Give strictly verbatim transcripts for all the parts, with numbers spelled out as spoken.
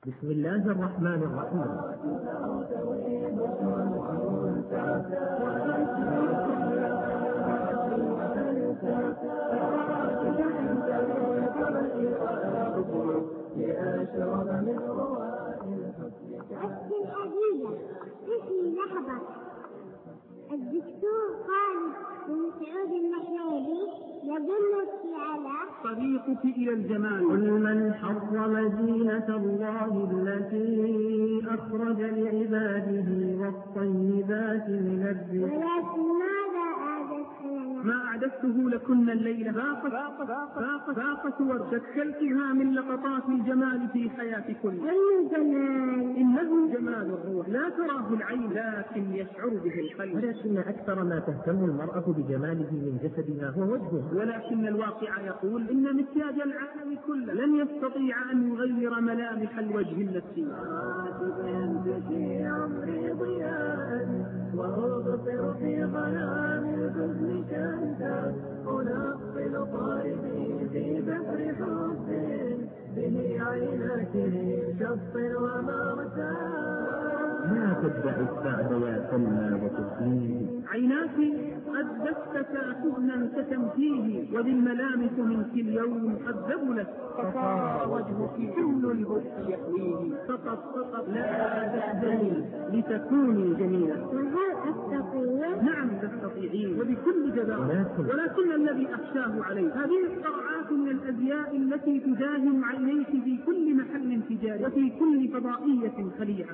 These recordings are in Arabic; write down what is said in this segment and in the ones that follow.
بسم الله الرحمن الرحيم. أسكن أبينا اسمي لحظة. الدكتور خالد بن سعود المحلابي يدلك على طريقك إلى الجمال. قل من حرم زينة الله التي أخرج لعباده والطيبات من الرزق. ولكن ماذا أعددت لنا؟ ما أعددته لكن الليلة باقت باقت باقت وارتكلتها من لقطات الجمال في حياتكم. أي جمال؟ إنه جمال الروح لا تراه العين لكن يشعر به القلب. ولكن أكثر ما تهتم المرأة بجماله من جسدها هو وجهها، ولكن الواقع يقول إن مكياج العالم كله لن يستطيع أن يغير ملامح الوجه النفسي. وأبصر في ظلام الحزن كنتا أنقل طاربي في بحر حب به عيناك شط ومرتا. لا تدع السعد يا سلمى وتسليه، عيناك قد دستتا حزنا كتمثيله، وبالملامس منك اليوم قد ذبلت فصار وجهك كل البؤس يحويه. فقط فقط لا تحزني لتكوني جميلة. وهل أستطيع؟ نعم تستطيعين وبكل جدارة، ولكن الذي أخشاه عليه هذه الصرعات من الأزياء التي تداهم عينيك في كل محل تجاري وفي كل فضائية خليعة.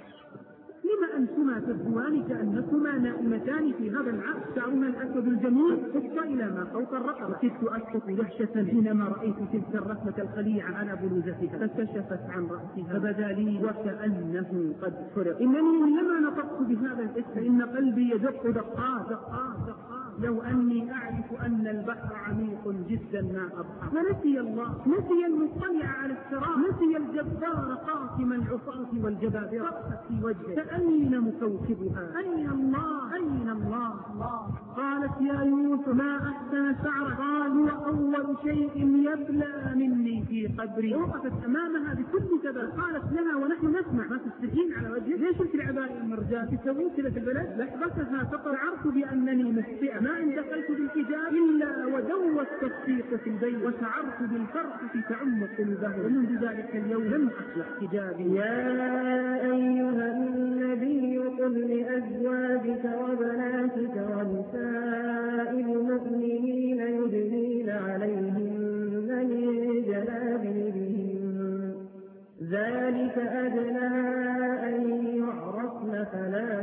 لما أنتما تبدوان كأنكما نائمتان في هذا العقد؟ شعرنا الأسود الجميل خط إلى ما فوق الرقبة. وكدت أسقط دهشة حينما رأيت تلك الرسمة الخليعة على بلوزتها، فكشفت عن رأسها فبدا لي وكأنه قد فرق. إنني لما نطقت بهذا الاسم إن قلبي يدق دقات دقات دقات لو أني أعرف أن البحر عميق جدا ما أضحى. ونسي الله، نسي المطلع على الصراط، نسي الجبار قاسم العصاة والجبابرة. رأت في وجهه أين مكوكبها؟ أين الله؟ أين الله؟ الله. قالت يا يوسف ما أحسن شعرك. قال هو أول شيء يبلى مني في قبري. وقفت أمامها بكل ثبات قالت لها ونحن نسمع ما تستحين على وجهك. ليش في العباء المرجان تسوين كذا في البلد؟ لحظتها فقط شعرت بأنني مخطئة، ما إن دخلت بالحجاب إلا ودوى التصفيق في البيت وشعرت بالفرحة تعم قلوبه. ومنذ ذلك اليوم لم أخلع حجابي. يا أيها النبي قل لأزواجك وبناتك ونساء المؤمنين يدنين عليهن من جلابيبهن ذلك أدنى أن يعرفن فلا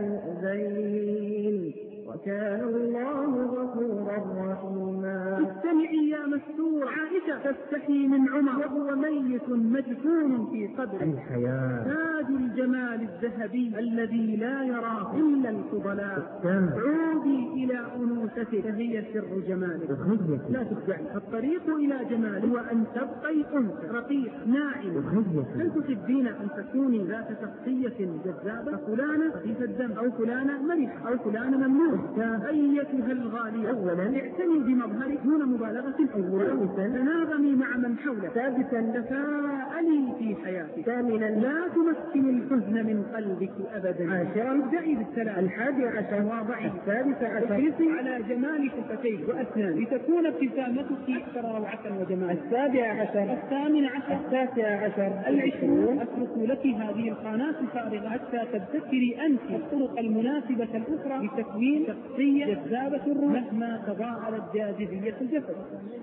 يؤذين وكان الله غفورا رحيما. استمعي يا مستور. عائشة تستحي من عمر وهو ميت مدفون في قبره. الحياة تاج الجمال الذهبي الذي لا يراه إلا الفضلاء. عودي إلى أنوثتك فهي سر جمالك. لا تخدعي. الطريق إلى جمال هو أن تبقي أنثى رقيقة ناعمة. هل تحبين أن تكوني ذات شخصية جذابة؟ فلانة خفيفة الدم أو فلانة مرحة أو فلانة ممنوعة. أيتها الغالية أولا اعتني بمظهرك دون مبالغة أولا. تناغمي مع من حولك. ثالثا تفاءلي في حياتك. ثامنا لا تمكن الحزن من قلبك أبدا. عاشرا ابدأي بالسلام. الحادي عشر واضعي. السادس عشر احرصي على جمال شفتيك وأسنانك لتكون ابتسامتك أكثر روعة وجمالا. السابع عشر. الثامن عشر. التاسع عشر. العشرون. أترك لك هذه القناة الفارغة حتى تبتكري أنت الطرق المناسبة الأخرى لتكوين شخصية جذابة الروح مهما تضاءلت جاذبية الجسد.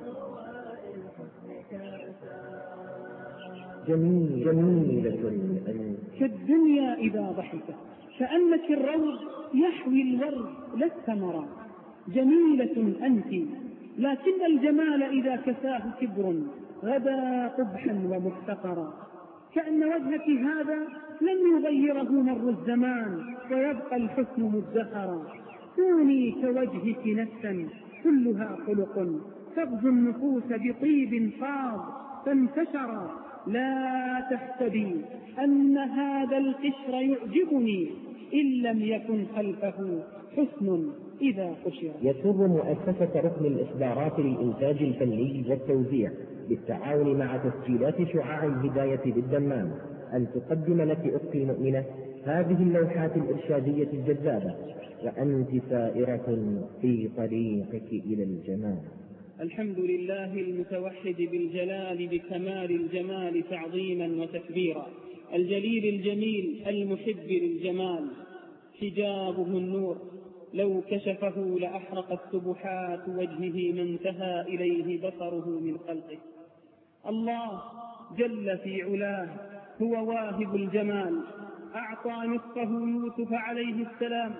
جميل جميلة كالدنيا إذا ضحكت كأنك الروض يحوي الورد لا الثمرة. جميلة أنت لكن الجمال إذا كساه كبر غدا قبحا ومحتقرا. كأن وجهك هذا لم يغيره مر الزمان ويبقى الحسن مزدهرا. كوني كوجهك نفسا كلها خلق تغزو النفوس بطيب فاض فانتشرا. لا تحسبي أن هذا القشر يعجبني إن لم يكن خلفه حسن إذا قشر. يسر مؤسسة ركن الإصدارات للإنتاج الفني والتوزيع بالتعاون مع تسجيلات شعاع الهداية بالدمام أن تقدم لك أختي المؤمنة هذه اللوحات الإرشادية الجذابة، وأنت سائرة في طريقك إلى الجمال. الحمد لله المتوحد بالجلال بكمال الجمال تعظيما وتكبيرا، الجليل الجميل المحب للجمال، حجابه النور لو كشفه لأحرقت سبحات وجهه ما انتهى إليه بصره من خلقه. الله جل في علاه هو واهب الجمال، أعطى نصفه يوسف عليه السلام،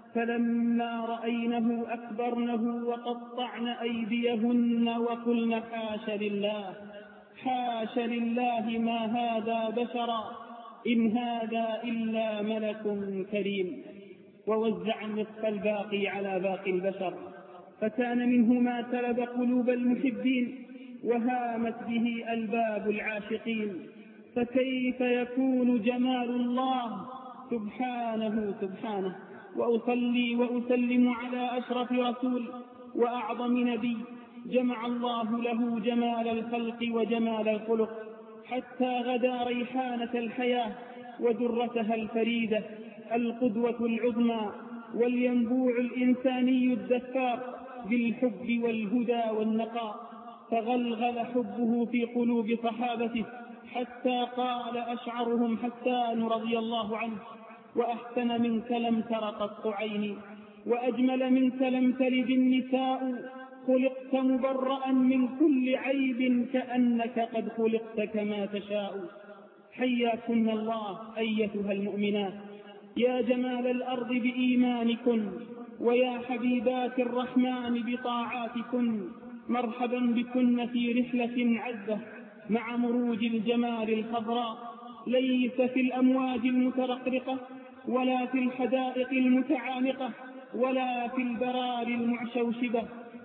فلما رأينه أكبرنه وقطعن أيديهن وقلن حاش لله حاش لله ما هذا بشرا إن هذا إلا ملك كريم، ووزع النصف الباقي على باقي البشر، فكان منه ما تلب قلوب المحبين وهامت به ألباب العاشقين. فكيف يكون جمال الله سبحانه سبحانه. وأصلي وأسلم على أشرف رسول وأعظم نبي جمع الله له جمال الخلق وجمال الخلق، حتى غدا ريحانة الحياة ودرتها الفريدة، القدوة العظمى والينبوع الإنساني الدفار بالحب والهدى والنقاء، فغلغل حبه في قلوب صحابته حتى قال أشعرهم حسان رضي الله عنه: وأحسن منك لم تر قط عيني، وأجمل منك لم تلد النساء، خلقت مبرأ من كل عيب كأنك قد خلقت كما تشاء. حياكن الله أيتها المؤمنات، يا جمال الأرض بإيمانكن، ويا حبيبات الرحمن بطاعاتكن، مرحبا بكن في رحلة عذبة مع مروج الجمال الخضراء، ليس في الأمواج المترقرقة ولا في الحدائق المتعانقة ولا في البرار المعشوشبة،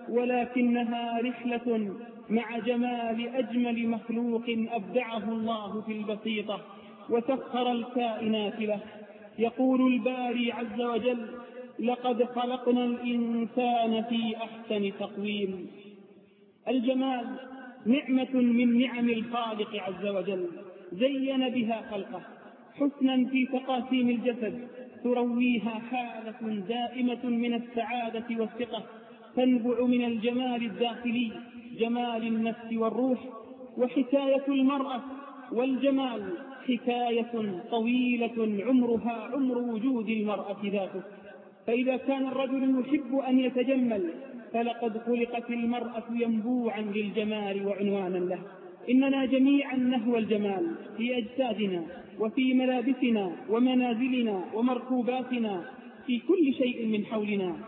ولكنها رحلة مع جمال أجمل مخلوق أبدعه الله في البسيطة وسخر الكائنات له. يقول الباري عز وجل: لقد خلقنا الإنسان في أحسن تقويم. الجمال نعمة من نعم الخالق عز وجل زين بها خلقه، حسنا في تقاسيم الجسد ترويها حالة دائمة من السعادة والثقة، تنبع من الجمال الداخلي جمال النفس والروح. وحكاية المرأة والجمال حكاية طويلة عمرها عمر وجود المرأة ذاته، فإذا كان الرجل يحب أن يتجمل فلقد خلقت المرأة ينبوعا للجمال وعنوانا له. إننا جميعا نهوى الجمال في أجسادنا وفي ملابسنا ومنازلنا ومركوباتنا في كل شيء من حولنا،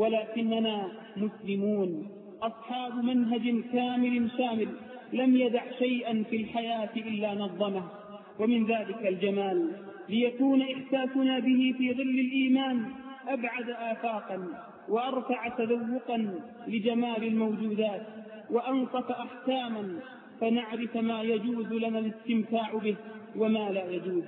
ولكننا مسلمون أصحاب منهج كامل شامل لم يدع شيئا في الحياة إلا نظمه، ومن ذلك الجمال، ليكون إحساسنا به في ظل الإيمان أبعد آفاقا وأرفع تذوقا لجمال الموجودات وأنصف أحكاما، فنعرف ما يجوز لنا الاستمتاع به وما لا يجوز.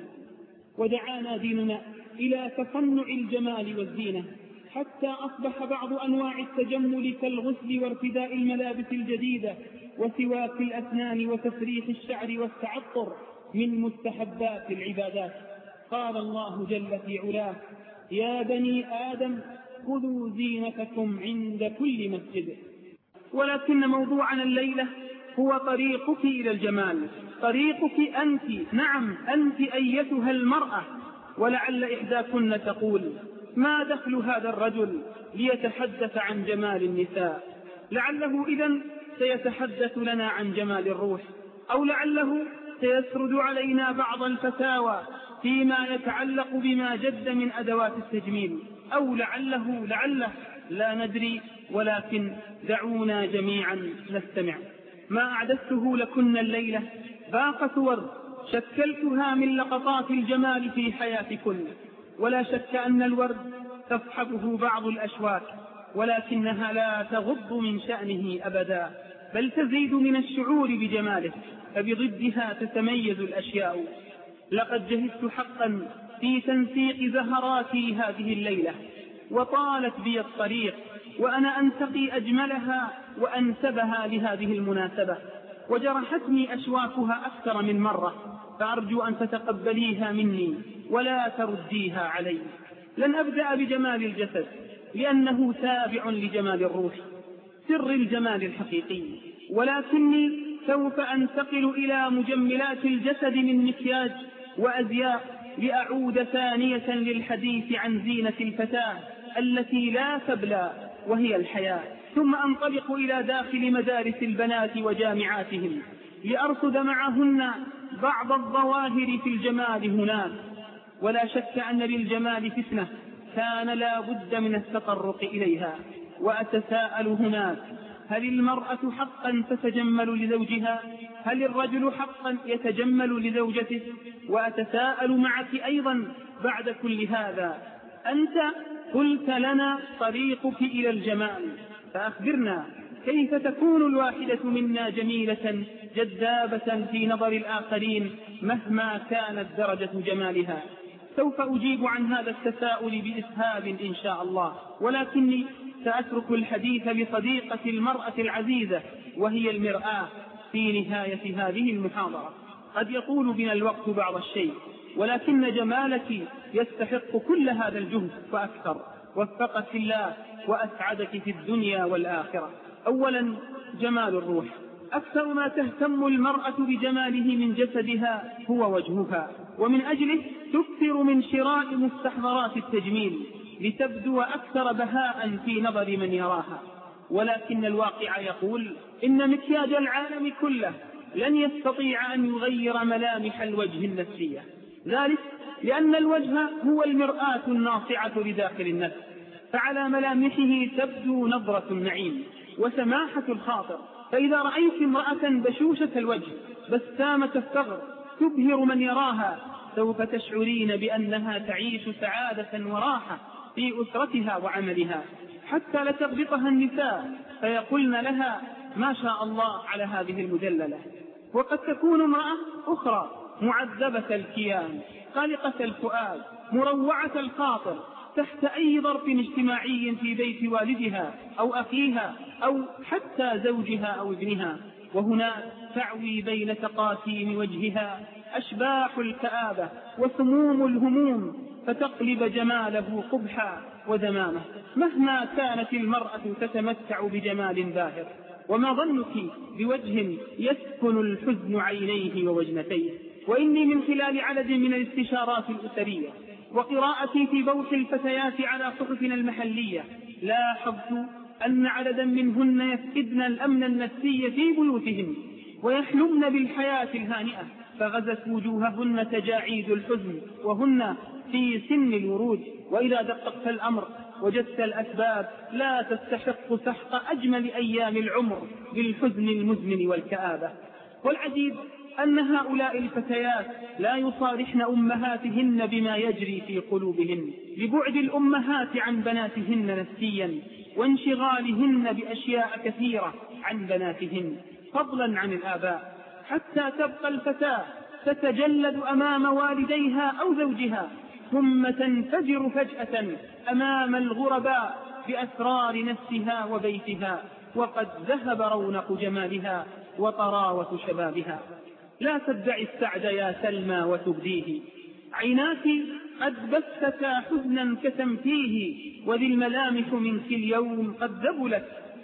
ودعانا ديننا إلى تصنع الجمال والزينة، حتى أصبح بعض أنواع التجمل كالغسل وارتداء الملابس الجديدة وسواك الأسنان وتسريح الشعر والتعطر من مستحبات العبادات. قال الله جل في علاه: يا بني آدم خذوا زينتكم عند كل مسجد. ولكن موضوعنا الليلة هو طريقك إلى الجمال، طريقك أنت، نعم أنت أيتها المرأة. ولعل إحداكن تقول: ما دخل هذا الرجل ليتحدث عن جمال النساء؟ لعله إذن سيتحدث لنا عن جمال الروح، أو لعله سيسرد علينا بعض الفتاوى فيما يتعلق بما جد من أدوات التجميل، أو لعله لعله لا ندري، ولكن دعونا جميعا نستمع. ما أعددته لكن الليلة باقة ورد شكلتها من لقطات الجمال في حياتكن، ولا شك أن الورد تصحبه بعض الأشواك، ولكنها لا تغض من شأنه أبدا، بل تزيد من الشعور بجماله، فبضدها تتميز الأشياء. لقد جهزت حقا في تنسيق زهراتي هذه الليلة، وطالت بي الطريق وأنا أنتقي أجملها وأنسبها لهذه المناسبة، وجرحتني أشوافها أكثر من مرة، فأرجو أن تتقبليها مني ولا ترديها علي. لن أبدأ بجمال الجسد لأنه تابع لجمال الروح، سر الجمال الحقيقي، ولكني سوف أنتقل إلى مجملات الجسد من مكياج وأزياء لأعود ثانية للحديث عن زينة الفتاة التي لا تبلى وهي الحياة، ثم أنطلق إلى داخل مدارس البنات وجامعاتهم لأرصد معهن بعض الظواهر في الجمال هناك. ولا شك أن للجمال فتنة كان لا بد من التطرق إليها. وأتساءل هناك: هل المرأة حقا تتجمل لزوجها؟ هل الرجل حقا يتجمل لزوجته؟ وأتساءل معك أيضا بعد كل هذا: أنت قلت لنا طريقك إلى الجمال، فأخبرنا كيف تكون الواحدة منا جميلة جذابة في نظر الآخرين مهما كانت درجة جمالها؟ سوف أجيب عن هذا التساؤل بإسهاب إن شاء الله، ولكني سأترك الحديث لصديقة المرأة العزيزة وهي المرآة في نهاية هذه المحاضرة. قد يطول بنا الوقت بعض الشيء، ولكن جمالك يستحق كل هذا الجهد وأكثر. وفقك الله وأسعدك في الدنيا والآخرة. أولا، جمال الروح. أكثر ما تهتم المرأة بجماله من جسدها هو وجهها، ومن أجله تكثر من شراء مستحضرات التجميل لتبدو أكثر بهاء في نظر من يراها. ولكن الواقع يقول إن مكياج العالم كله لن يستطيع أن يغير ملامح الوجه النفسية، ذلك لأن الوجه هو المرآة الناصعة لداخل النفس، فعلى ملامحه تبدو نظرة النعيم وسماحة الخاطر. فإذا رأيت امرأة بشوشة الوجه بسامة الثغر تبهر من يراها، سوف تشعرين بأنها تعيش سعادة وراحة في أسرتها وعملها، حتى لتغبطها النساء فيقولن لها: ما شاء الله على هذه المدللة. وقد تكون امرأة أخرى معذبة الكيان، قلقة الفؤاد، مروعة الخاطر، تحت أي ظرف اجتماعي في بيت والدها أو أخيها أو حتى زوجها أو ابنها، وهناك تعوي بين تقاسيم وجهها أشباح الكآبة وسموم الهموم، فتقلب جماله قبحا وذمامه. مهما كانت المرأة تتمتع بجمال باهر، وما ظنك بوجه يسكن الحزن عينيه ووجنتيه؟ وإني من خلال عدد من الاستشارات الأسرية وقراءتي في بوح الفتيات على صحفنا المحلية لاحظت أن عددا منهن يفقدن الأمن النفسي في بيوتهن ويحلمن بالحياة الهانئة، فغزت وجوههن تجاعيد الحزن وهن في سن الورود. وإذا دققت الأمر وجدت الأسباب لا تستحق سحق أجمل أيام العمر بالحزن المزمن والكآبة. والعجيب أن هؤلاء الفتيات لا يصارحن أمهاتهن بما يجري في قلوبهن لبعد الأمهات عن بناتهن نفسيا وانشغالهن بأشياء كثيرة عن بناتهن فضلا عن الآباء، حتى تبقى الفتاة تتجلد أمام والديها أو زوجها، ثم تنفجر فجأة أمام الغرباء بأسرار نفسها وبيتها، وقد ذهب رونق جمالها وطراوة شبابها. لا تدعي السعد يا سلمى وتبديه، عيناك قد بثتا حزنا كتمتيه، وذي الملامح منك اليوم قد ذبلت،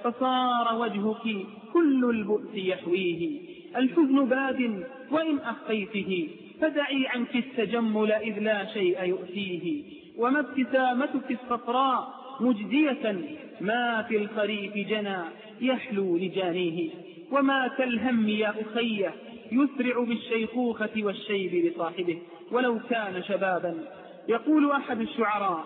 فصار وجهك كل البؤس يحويه. الحزن باد وإن أخفيته، فدعي عنك التجمل إذ لا شيء يؤتيه. وما ابتسامتك الصفراء مجدية، ما في الخريف جنى يحلو لجانيه. وما كالهم يا أخي يسرع بالشيخوخة والشيب لصاحبه ولو كان شبابا. يقول أحد الشعراء: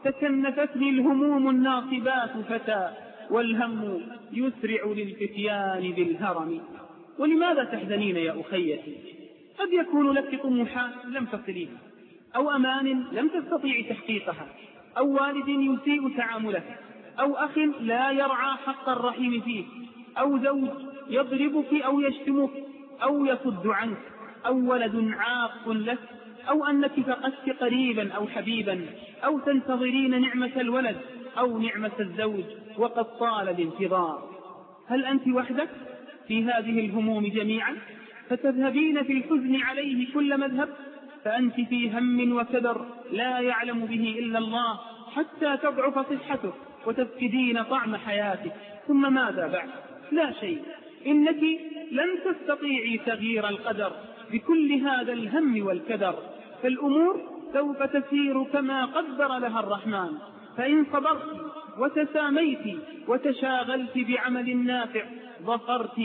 تكنفتني الهموم الناصبات فتى، والهم يسرع للفتيان بالهرم. ولماذا تحزنين يا أخيتي؟ قد يكون لك طموحات لم تصليها، أو أمان لم تستطيع تحقيقها، أو والد يسيء تعاملك، أو أخ لا يرعى حق الرحم فيك، أو زوج يضربك أو يشتمك أو يصد عنك، أو ولد عاق لك، أو أنك فقدت قريبا أو حبيبا، أو تنتظرين نعمة الولد أو نعمة الزوج وقد طال الانتظار. هل أنت وحدك؟ في هذه الهموم جميعا، فتذهبين في الحزن عليه كل مذهب، فأنت في هم وكدر لا يعلم به إلا الله، حتى تضعف صحتك وتفقدين طعم حياتك. ثم ماذا بعد؟ لا شيء. إنك لن تستطيعي تغيير القدر بكل هذا الهم والكدر، فالأمور سوف تسير كما قدر لها الرحمن. فإن صبرت وتساميت وتشاغلت بعمل نافع ظفرت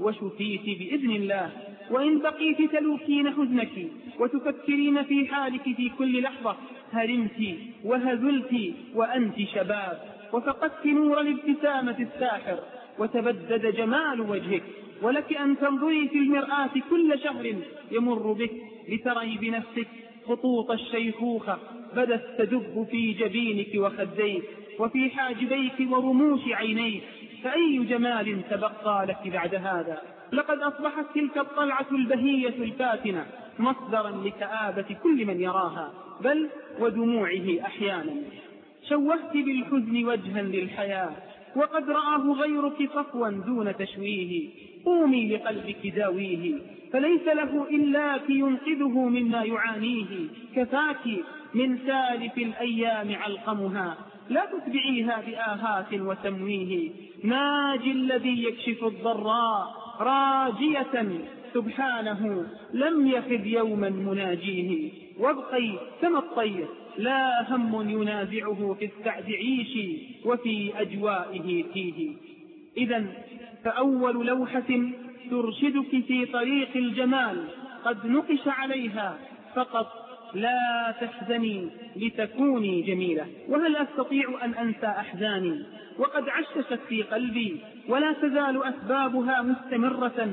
وشفيت بإذن الله. وإن بقيت تلوكين حزنك وتفكرين في حالك في كل لحظة هرمت وهزلت وأنت شباب، وفقدت نور الابتسامة الساحر وتبدد جمال وجهك. ولك أن تنظري في المرآة كل شهر يمر بك لتري بنفسك خطوط الشيخوخة بدت تدب في جبينك وخديك وفي حاجبيك ورموش عينيك، فأي جمال تبقى لك بعد هذا؟ لقد أصبحت تلك الطلعة البهية الفاتنة مصدرا لكآبة كل من يراها، بل ودموعه أحيانا. شوهت بالحزن وجها للحياة وقد رآه غيرك صفوا دون تشويه. قومي لقلبك داويه، فليس له إلاك ينقذه مما يعانيه. كفاك من سالف الأيام علقمها، لا تتبعيها بآهات وتمويه. ناجي الذي يكشف الضراء راجية سبحانه لم يخذ يوما مناجيه. وابقي كما الطير لا هم ينازعه في السعد عيشي وفي أجوائه تيه. إذن فأول لوحة ترشدك في طريق الجمال قد نقش عليها فقط: لا تحزني لتكوني جميلة. وهل أستطيع أن أنسى أحزاني وقد عششت في قلبي ولا تزال أسبابها مستمرة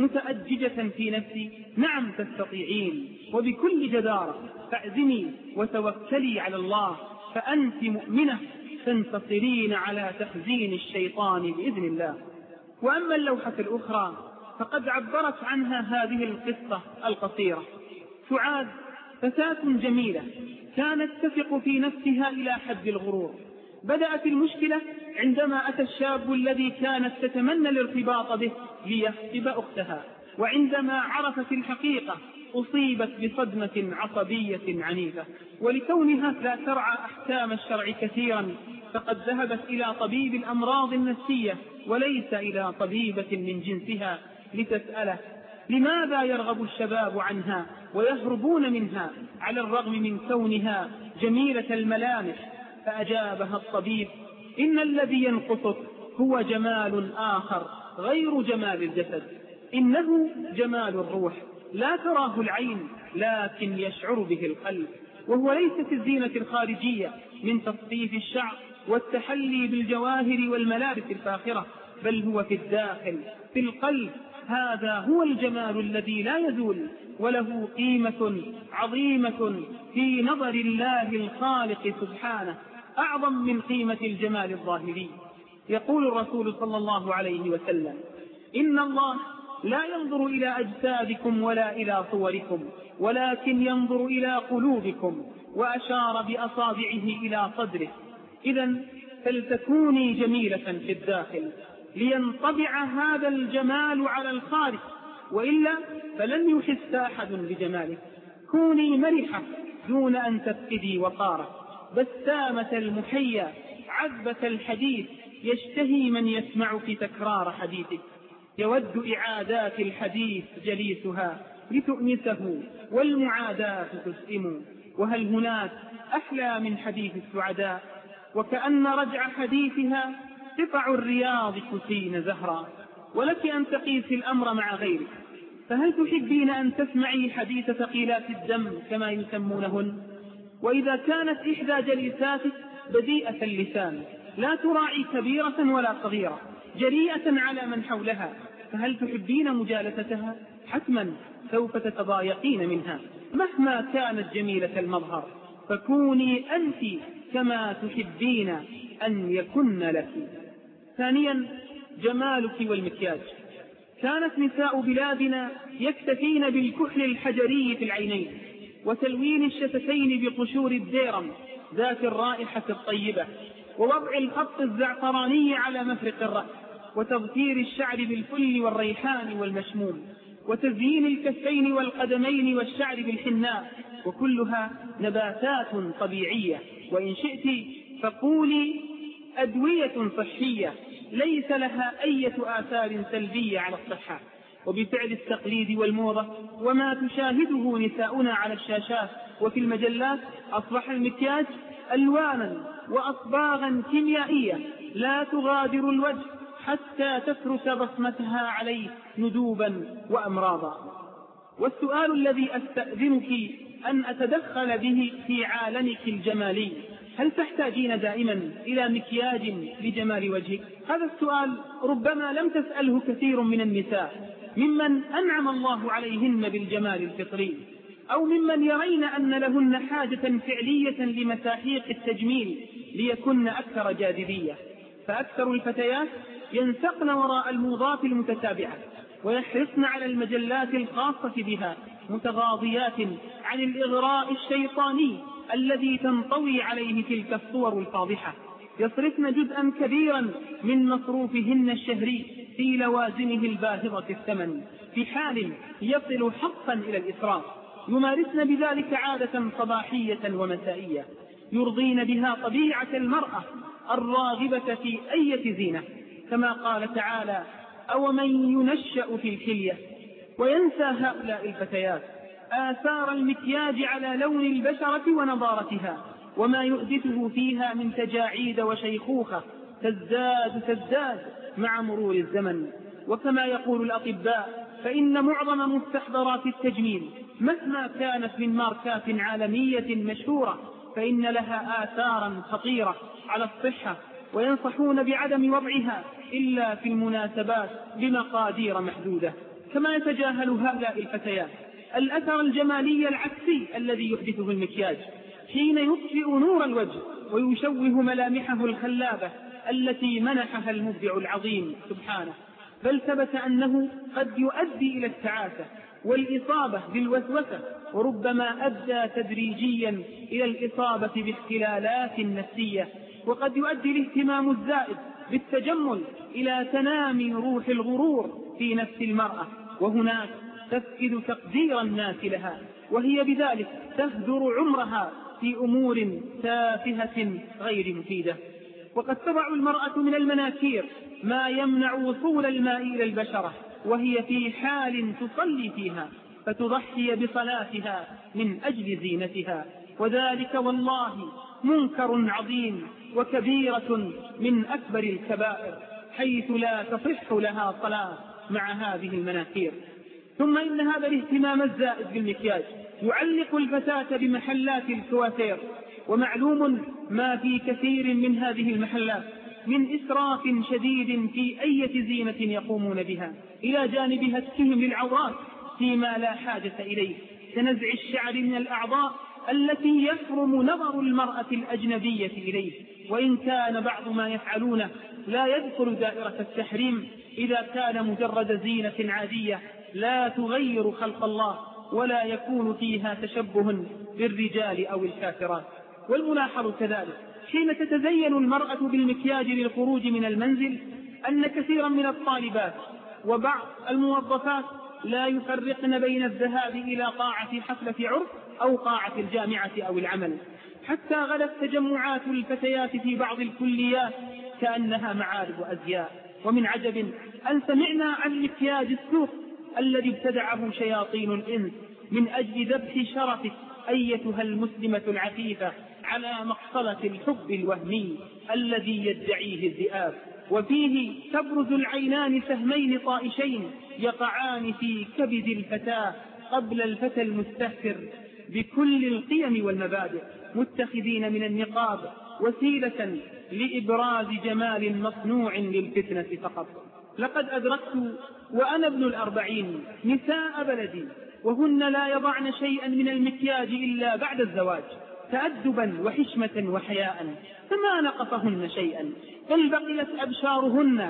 متأججة في نفسي؟ نعم تستطيعين، وبكل جدارة فاعزمي وتوكلي على الله، فأنت مؤمنة تنتصرين على تخزين الشيطان بإذن الله. وأما اللوحة الأخرى فقد عبرت عنها هذه القصة القصيرة. سعاد فتاة جميلة كانت تثق في نفسها إلى حد الغرور. بدأت المشكلة عندما أتى الشاب الذي كانت تتمنى الارتباط به ليخطب أختها، وعندما عرفت الحقيقة أصيبت بصدمة عصبية عنيفة، ولكونها لا ترعى أحكام الشرع كثيرا فقد ذهبت إلى طبيب الأمراض النفسية وليس إلى طبيبة من جنسها لتسأله لماذا يرغب الشباب عنها ويهربون منها على الرغم من كونها جميلة الملامح. فأجابها الطبيب: إن الذي ينقصك هو جمال آخر غير جمال الجسد، إنه جمال الروح لا تراه العين لكن يشعر به القلب، وهو ليس في الزينة الخارجية من تصفيف الشعر والتحلي بالجواهر والملابس الفاخرة، بل هو في الداخل في القلب. هذا هو الجمال الذي لا يزول وله قيمة عظيمة في نظر الله الخالق سبحانه، أعظم من قيمة الجمال الظاهري. يقول الرسول صلى الله عليه وسلم: إن الله لا ينظر إلى أجسادكم ولا إلى صوركم ولكن ينظر إلى قلوبكم، وأشار بأصابعه إلى صدره. إذن فلتكوني جميلة في الداخل لينطبع هذا الجمال على الخارج، وإلا فلن يحس أحد بجمالك. كوني مرحة دون أن تفقدي وقارك، بسامة المحيا عذبة الحديث يشتهي من يسمعك تكرار حديثك. يود إعادات الحديث جليسها لتؤنسه والمعاداة تسئم، وهل هناك أحلى من حديث السعداء؟ وكأن رجع حديثها قطع الرياض كسين زهرا. ولك أن تقيسي الأمر مع غيرك، فهل تحبين أن تسمعي حديث ثقيلات الدم كما يسمونهن؟ وإذا كانت إحدى جليساتك بديئة اللسان لا تراعي كبيرة ولا صغيرة جريئة على من حولها، فهل تحبين مجالستها؟ حتما سوف تتضايقين منها مهما كانت جميلة المظهر، فكوني أنت كما تحبين أن يكن لك. ثانيا، جمالك والمكياج. كانت نساء بلادنا يكتفين بالكحل الحجري في العينين وتلوين الشفتين بقشور الديرم ذات الرائحة الطيبة ووضع الخط الزعفراني على مفرق الرأس، وتظفير الشعر بالفل والريحان والمشموم، وتزيين الكفين والقدمين والشعر بالحناء، وكلها نباتات طبيعية، وإن شئت فقولي أدوية صحية ليس لها أي آثار سلبية على الصحة. وبفعل التقليد والموضة وما تشاهده نساؤنا على الشاشات وفي المجلات، أصبح المكياج ألوانا وأصباغا كيميائية لا تغادر الوجه حتى تترك بصمتها عليه ندوبا وأمراضا. والسؤال الذي أستأذنك أن أتدخل به في عالمك الجمالي: هل تحتاجين دائما إلى مكياج لجمال وجهك؟ هذا السؤال ربما لم تسأله كثير من النساء ممن أنعم الله عليهن بالجمال الفطري، أو ممن يرين أن لهن حاجة فعلية لمساحيق التجميل ليكن أكثر جاذبية. فأكثر الفتيات ينسقن وراء الموضات المتتابعة ويحرصن على المجلات الخاصة بها، متغاضيات عن الإغراء الشيطاني الذي تنطوي عليه تلك الصور الفاضحة. يصرفن جزءا كبيرا من مصروفهن الشهري في لوازمه الباهظة الثمن، في حال يصل حقا إلى الإسراف. يمارسن بذلك عادة صباحية ومسائية يرضين بها طبيعة المرأة الراغبة في أي زينة، كما قال تعالى: أومن ينشأ في الكلية. وينسى هؤلاء الفتيات آثار المكياج على لون البشرة ونضارتها، وما يحدثه فيها من تجاعيد وشيخوخة تزداد تزداد مع مرور الزمن. وكما يقول الأطباء، فإن معظم مستحضرات التجميل مهما كانت من ماركات عالمية مشهورة فإن لها آثارا خطيرة على الصحة، وينصحون بعدم وضعها إلا في المناسبات بمقادير محدودة. كما يتجاهل هؤلاء الفتيات الأثر الجمالي العكسي الذي يحدثه المكياج حين يطفئ نور الوجه ويشوه ملامحه الخلابة التي منحها المبدع العظيم سبحانه، بل ثبت أنه قد يؤدي إلى التعاسة والإصابة بالوسوسة، وربما أدى تدريجيا إلى الإصابة باختلالات نفسية، وقد يؤدي الاهتمام الزائد بالتجمل إلى تنامي روح الغرور في نفس المرأة، وهناك تفقد تقدير الناس لها، وهي بذلك تهدر عمرها في أمور تافهة غير مفيدة. وقد تضع المرأة من المناكير ما يمنع وصول الماء إلى البشرة وهي في حال تصلي فيها، فتضحي بصلاتها من أجل زينتها، وذلك والله منكر عظيم وكبيرة من أكبر الكبائر، حيث لا تصح لها صلاة مع هذه المناكير. ثم إن هذا الاهتمام الزائد بالمكياج يعلق الفتاة بمحلات الكوافير، ومعلوم ما في كثير من هذه المحلات من إسراف شديد في أي زينة يقومون بها، إلى جانب هتكهم للعورات فيما لا حاجة إليه، كنزع الشعر من الأعضاء التي يحرم نظر المرأة الأجنبية إليه، وإن كان بعض ما يفعلونه لا يدخل دائرة التحريم إذا كان مجرد زينة عادية لا تغير خلق الله ولا يكون فيها تشبه بالرجال أو الكافرات. والملاحظ كذلك حين تتزين المرأة بالمكياج للخروج من المنزل أن كثيرا من الطالبات وبعض الموظفات لا يفرقن بين الذهاب إلى قاعة حفلة عرس أو قاعة الجامعة أو العمل، حتى غلت تجمعات الفتيات في بعض الكليات كأنها معارض أزياء. ومن عجب أن سمعنا عن مكياج السوق الذي ابتدعه شياطين الإنس من أجل ذبح شرفك أيتها المسلمة العفيفة على مقصلة الحب الوهمي الذي يدعيه الذئاب، وفيه تبرز العينان سهمين طائشين يقعان في كبد الفتاة قبل الفتى المستهتر بكل القيم والمبادئ، متخذين من النقاب وسيلة لإبراز جمال مصنوع للفتنة فقط. لقد أدركت وأنا ابن الأربعين نساء بلدي وهن لا يضعن شيئا من المكياج إلا بعد الزواج، تأدبا وحشمة وحياء، فما نقصهن شيئا، بل بقيت أبشارهن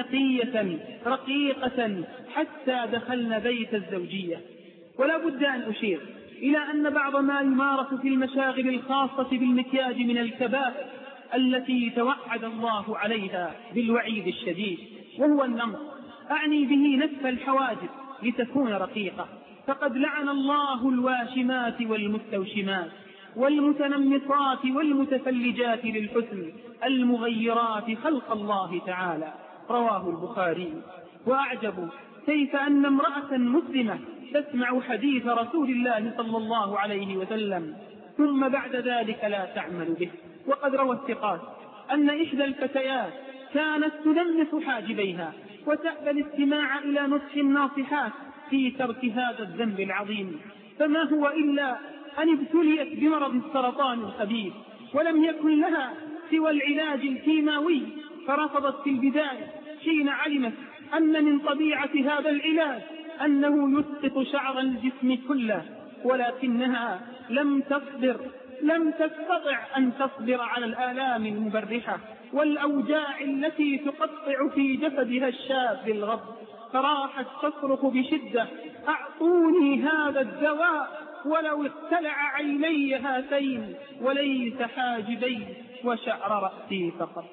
نقية رقيقة حتى دخلن بيت الزوجية. ولا بد أن أشير إلى أن بعض ما يمارس في المشاغل الخاصة بالمكياج من الكبائر التي توعد الله عليها بالوعيد الشديد، وهو النمط، أعني به نتف الحواجب لتكون رقيقة. فقد لعن الله الواشمات والمستوشمات والمتنمصات والمتفلجات للحسن المغيرات خلق الله تعالى. رواه البخاري. وأعجب كيف أن امرأة مسلمة تسمع حديث رسول الله صلى الله عليه وسلم ثم بعد ذلك لا تعمل به. وقد روى الثقات أن إحدى الفتيات كانت تلمس حاجبيها وتأبى الاستماع إلى نصح الناصحات في ترك هذا الذنب العظيم، فما هو إلا أن ابتليت بمرض السرطان الخبيث ولم يكن لها سوى العلاج الكيماوي، فرفضت في البداية حين علمت أن من طبيعة هذا العلاج أنه يسقط شعر الجسم كله، ولكنها لم تصبر لم تستطع أن تصبر على الآلام المبرحة والأوجاع التي تقطع في جسدها الشاب الغض، فراحت تصرخ بشدة: أعطوني هذا الدواء ولو اقتلع عيني هاتين وليس حاجبي وشعر رأسي فقط.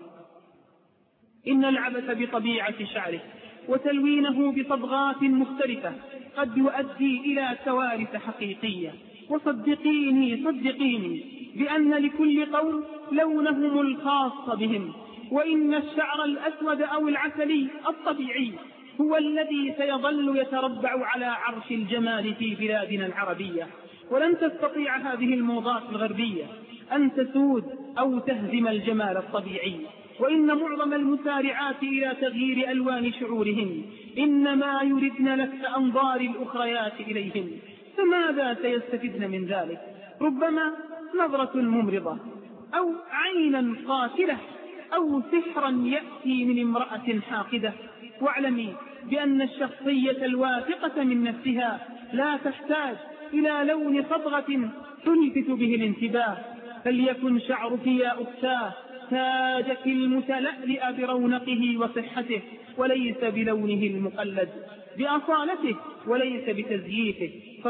إن العبث بطبيعة شعره وتلوينه بصبغات مختلفة قد يؤدي إلى كوارث حقيقية. وصدقيني صدقيني بأن لكل قوم لونهم الخاص بهم، وإن الشعر الأسود أو العسلي الطبيعي هو الذي سيظل يتربع على عرش الجمال في بلادنا العربية. ولن تستطيع هذه الموضات الغربية أن تسود أو تهزم الجمال الطبيعي. وإن معظم المسارعات إلى تغيير ألوان شعورهم إنما يردن لفت أنظار الأخريات إليهم، فماذا سيستفدن من ذلك؟ ربما نظرة ممرضة أو عينا قاتلة أو سحرا يأتي من امرأة حاقدة. واعلمي بأن الشخصية الواثقة من نفسها لا تحتاج إلى لون صبغة تلفت به الانتباه. فليكن شعرك يا أختاه تاجك المتلألئ برونقه وصحته وليس بلونه المقلد، بأصالته وليس بتزييفه.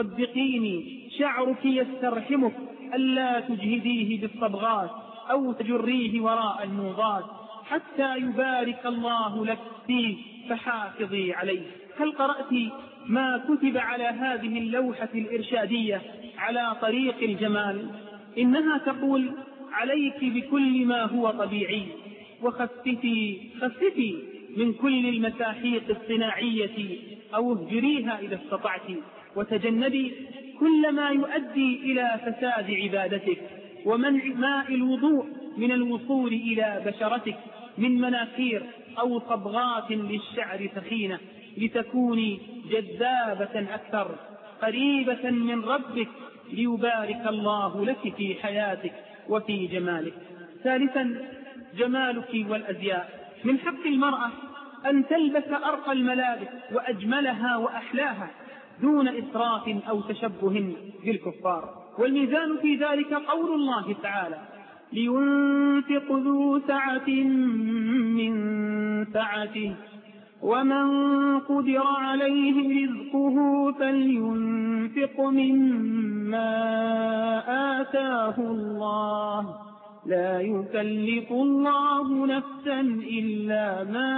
صدقيني شعرك يسترحمك ألا تجهديه بالصبغات أو تجريه وراء الموضات حتى يبارك الله لك فيه، فحافظي عليه. هل قرأت ما كتب على هذه اللوحة الإرشادية على طريق الجمال؟ إنها تقول: عليك بكل ما هو طبيعي، وخففي خففي من كل المساحيق الصناعية أو اهجريها إذا استطعت، وتجنبي كل ما يؤدي إلى فساد عبادتك ومنع ماء الوضوء من الوصول إلى بشرتك من مناكير أو صبغات للشعر ثخينة، لتكوني جذابة أكثر قريبة من ربك ليبارك الله لك في حياتك وفي جمالك. ثالثا، جمالك والأزياء. من حق المرأة أن تلبس أرقى الملابس وأجملها وأحلاها دون إسراف أو تشبه بالكفار. والميزان في ذلك قول الله تعالى: لينفق ذو سعة من سعته ومن قدر عليه رزقه فلينفق مما آتاه الله لا يكلف الله نفسا إلا ما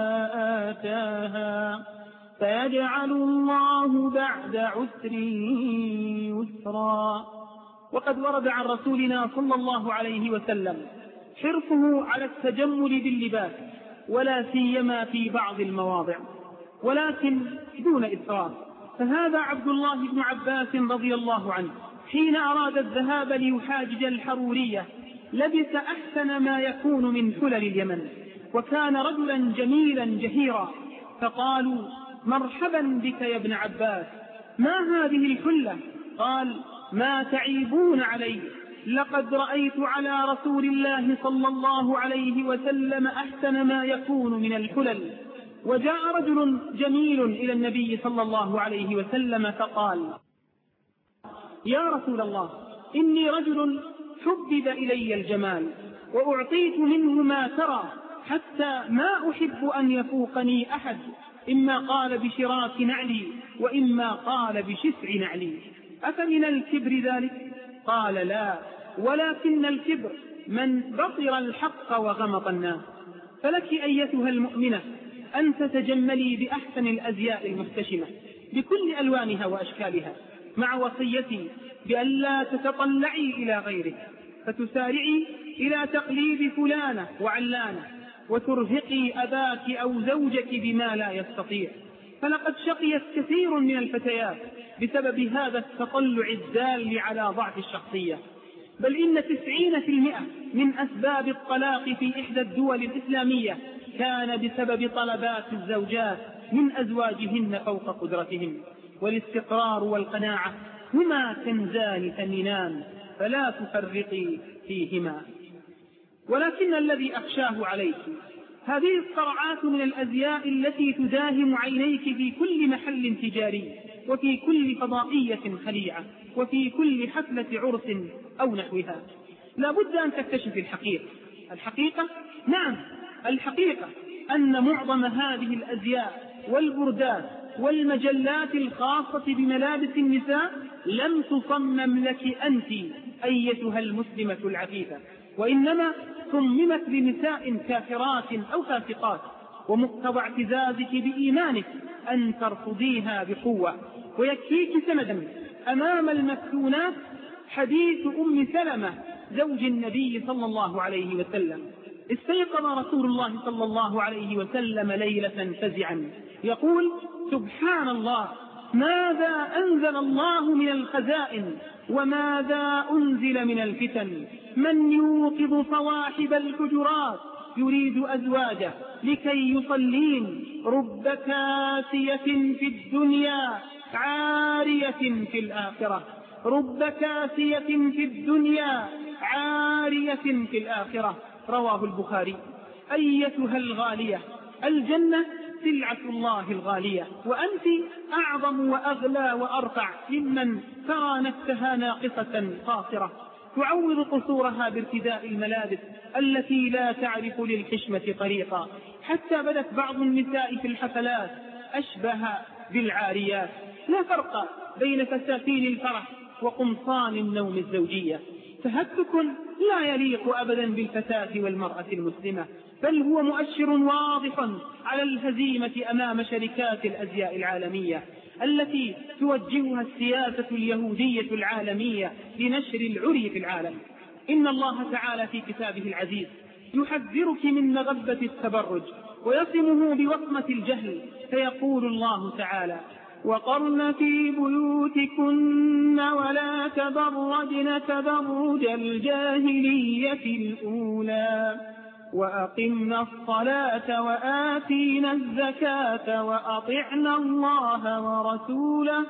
آتاها فيجعل الله بعد عسر يسرا. وقد ورد عن رسولنا صلى الله عليه وسلم حرصه على التجمل باللباس، ولا سيما في بعض المواضع، ولكن دون إسراف. فهذا عبد الله بن عباس رضي الله عنه حين أراد الذهاب ليحاجج الحرورية لبس أحسن ما يكون من حلل اليمن، وكان رجلا جميلا جهيرا، فقالوا: مرحبا بك يا ابن عباس، ما هذه الحلة؟ قال: ما تعيبون علي، لقد رأيت على رسول الله صلى الله عليه وسلم أحسن ما يكون من الحلل. وجاء رجل جميل إلى النبي صلى الله عليه وسلم فقال: يا رسول الله، إني رجل حبب إلي الجمال وأعطيت منه ما ترى، حتى ما أحب أن يفوقني أحد، إما قال بشراك نعلي وإما قال بشسع نعلي، أفمن الكبر ذلك؟ قال: لا، ولكن الكبر من بطر الحق وغمط الناس. فلك أيتها المؤمنة أن تتجملي بأحسن الأزياء المحتشمة بكل ألوانها وأشكالها، مع وصيتي بألا تتطلعي إلى غيرك فتسارعي إلى تقليد فلانة وعلانة وترهقي أباك أو زوجك بما لا يستطيع. فلقد شقيت كثير من الفتيات بسبب هذا التطلع الدال على ضعف الشخصية، بل إن تسعين في المئة من أسباب الطلاق في إحدى الدول الإسلامية كان بسبب طلبات الزوجات من أزواجهن فوق قدرتهم. والاستقرار والقناعة هما كنزان ثمينان فلا تفرقي فيهما. ولكن الذي أخشاه عليك هذه الصرعات من الأزياء التي تداهم عينيك في كل محل تجاري وفي كل فضائية خليعة وفي كل حفلة عرس أو نحوها. لا بد أن تكتشف الحقيقة. الحقيقة نعم الحقيقة أن معظم هذه الأزياء والبردات والمجلات الخاصة بملابس النساء لم تصمم لك أنت أيتها المسلمة العفيفة، وإنما صممت لنساء كافرات أو فاسقات، ومقتضى اعتزازك بإيمانك أن ترفضيها بقوة. ويكفيك سندا أمام المفتونات حديث أم سلمة زوج النبي صلى الله عليه وسلم. استيقظ رسول الله صلى الله عليه وسلم ليلة فزعا يقول: سبحان الله، ماذا أنزل الله من الخزائن وماذا أنزل من الفتن، من يوقظ صواحب الحجرات يريد أزواجه لكي يصلين، رب كاسية في الدنيا عارية في الآخرة، رب كاسية في الدنيا عارية في الآخرة. رواه البخاري. أيتها الغالية، الجنة سلعة الله الغالية، وأنت أعظم وأغلى وأرفع ممن ترى نفسها ناقصة قاصرة تعوض قصورها بارتداء الملابس التي لا تعرف للحشمة طريقا، حتى بدت بعض النساء في الحفلات أشبه بالعاريات. لا فرق بين فساتين الفرح وقمصان النوم الزوجية. تهتك لا يليق أبدا بالفتاة والمرأة المسلمة، بل هو مؤشر واضح على الهزيمة أمام شركات الأزياء العالمية التي توجهها السياسة اليهودية العالمية لنشر العري في العالم. إن الله تعالى في كتابه العزيز يحذرك من مغبة التبرج ويصمه بوصمة الجهل، فيقول الله تعالى: وقرن في بيوتكن ولا تبرجن تبرج الجاهلية الأولى وأقمنا الصلاة وآتينا الزكاة وأطعنا الله ورسوله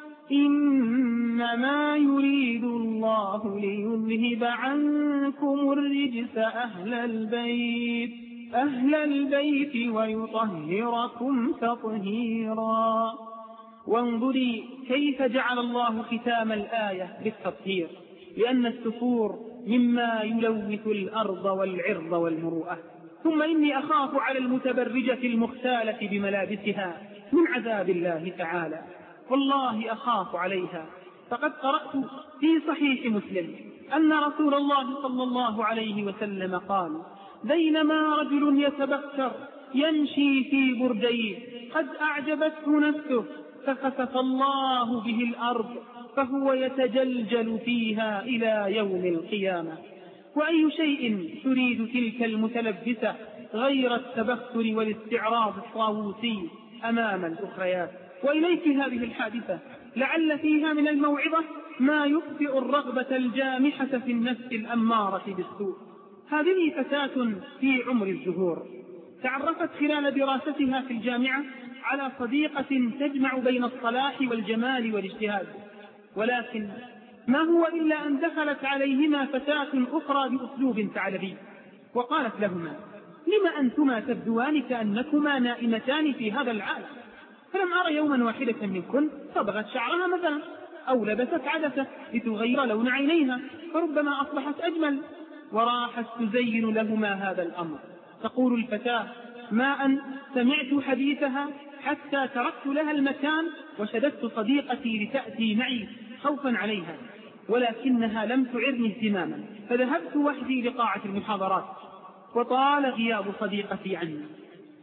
إنما يريد الله ليذهب عنكم الرجس أهل البيت أهل البيت ويطهركم تطهيرا. وانظري كيف جعل الله ختام الآية بالتطهير، لأن السفور مما يلوث الأرض والعرض والمروءة. ثم إني أخاف على المتبرجة المختالة بملابسها من عذاب الله تعالى، والله أخاف عليها. فقد قرأت في صحيح مسلم أن رسول الله صلى الله عليه وسلم قال: بينما رجل يتبختر يمشي في برديه قد أعجبته نفسه فخسف الله به الأرض فهو يتجلجل فيها إلى يوم القيامة. وأي شيء تريد تلك المتلبسة غير التبختر والاستعراض الطاووسي أمام الأخريات؟ وإليك هذه الحادثة لعل فيها من الموعظة ما يطفئ الرغبة الجامحة في النفس الأمارة بالسوء. هذه فتاة في عمر الزهور تعرفت خلال دراستها في الجامعة على صديقة تجمع بين الصلاح والجمال والاجتهاد، ولكن ما هو إلا أن دخلت عليهما فتاة أخرى بأسلوب ثعلبي وقالت لهما: لما أنتما تبدوان كأنكما نائمتان في هذا العالم؟ فلم أرى يوما واحدة منكن صبغت شعرها مثلا أو لبست عدسة لتغير لون عينيها فربما أصبحت أجمل. وراحت تزين لهما هذا الأمر. تقول الفتاة: ما أن سمعت حديثها حتى تركت لها المكان وشددت صديقتي لتأتي معي خوفا عليها، ولكنها لم تعرني اهتماما فذهبت وحدي لقاعة المحاضرات وطال غياب صديقتي عني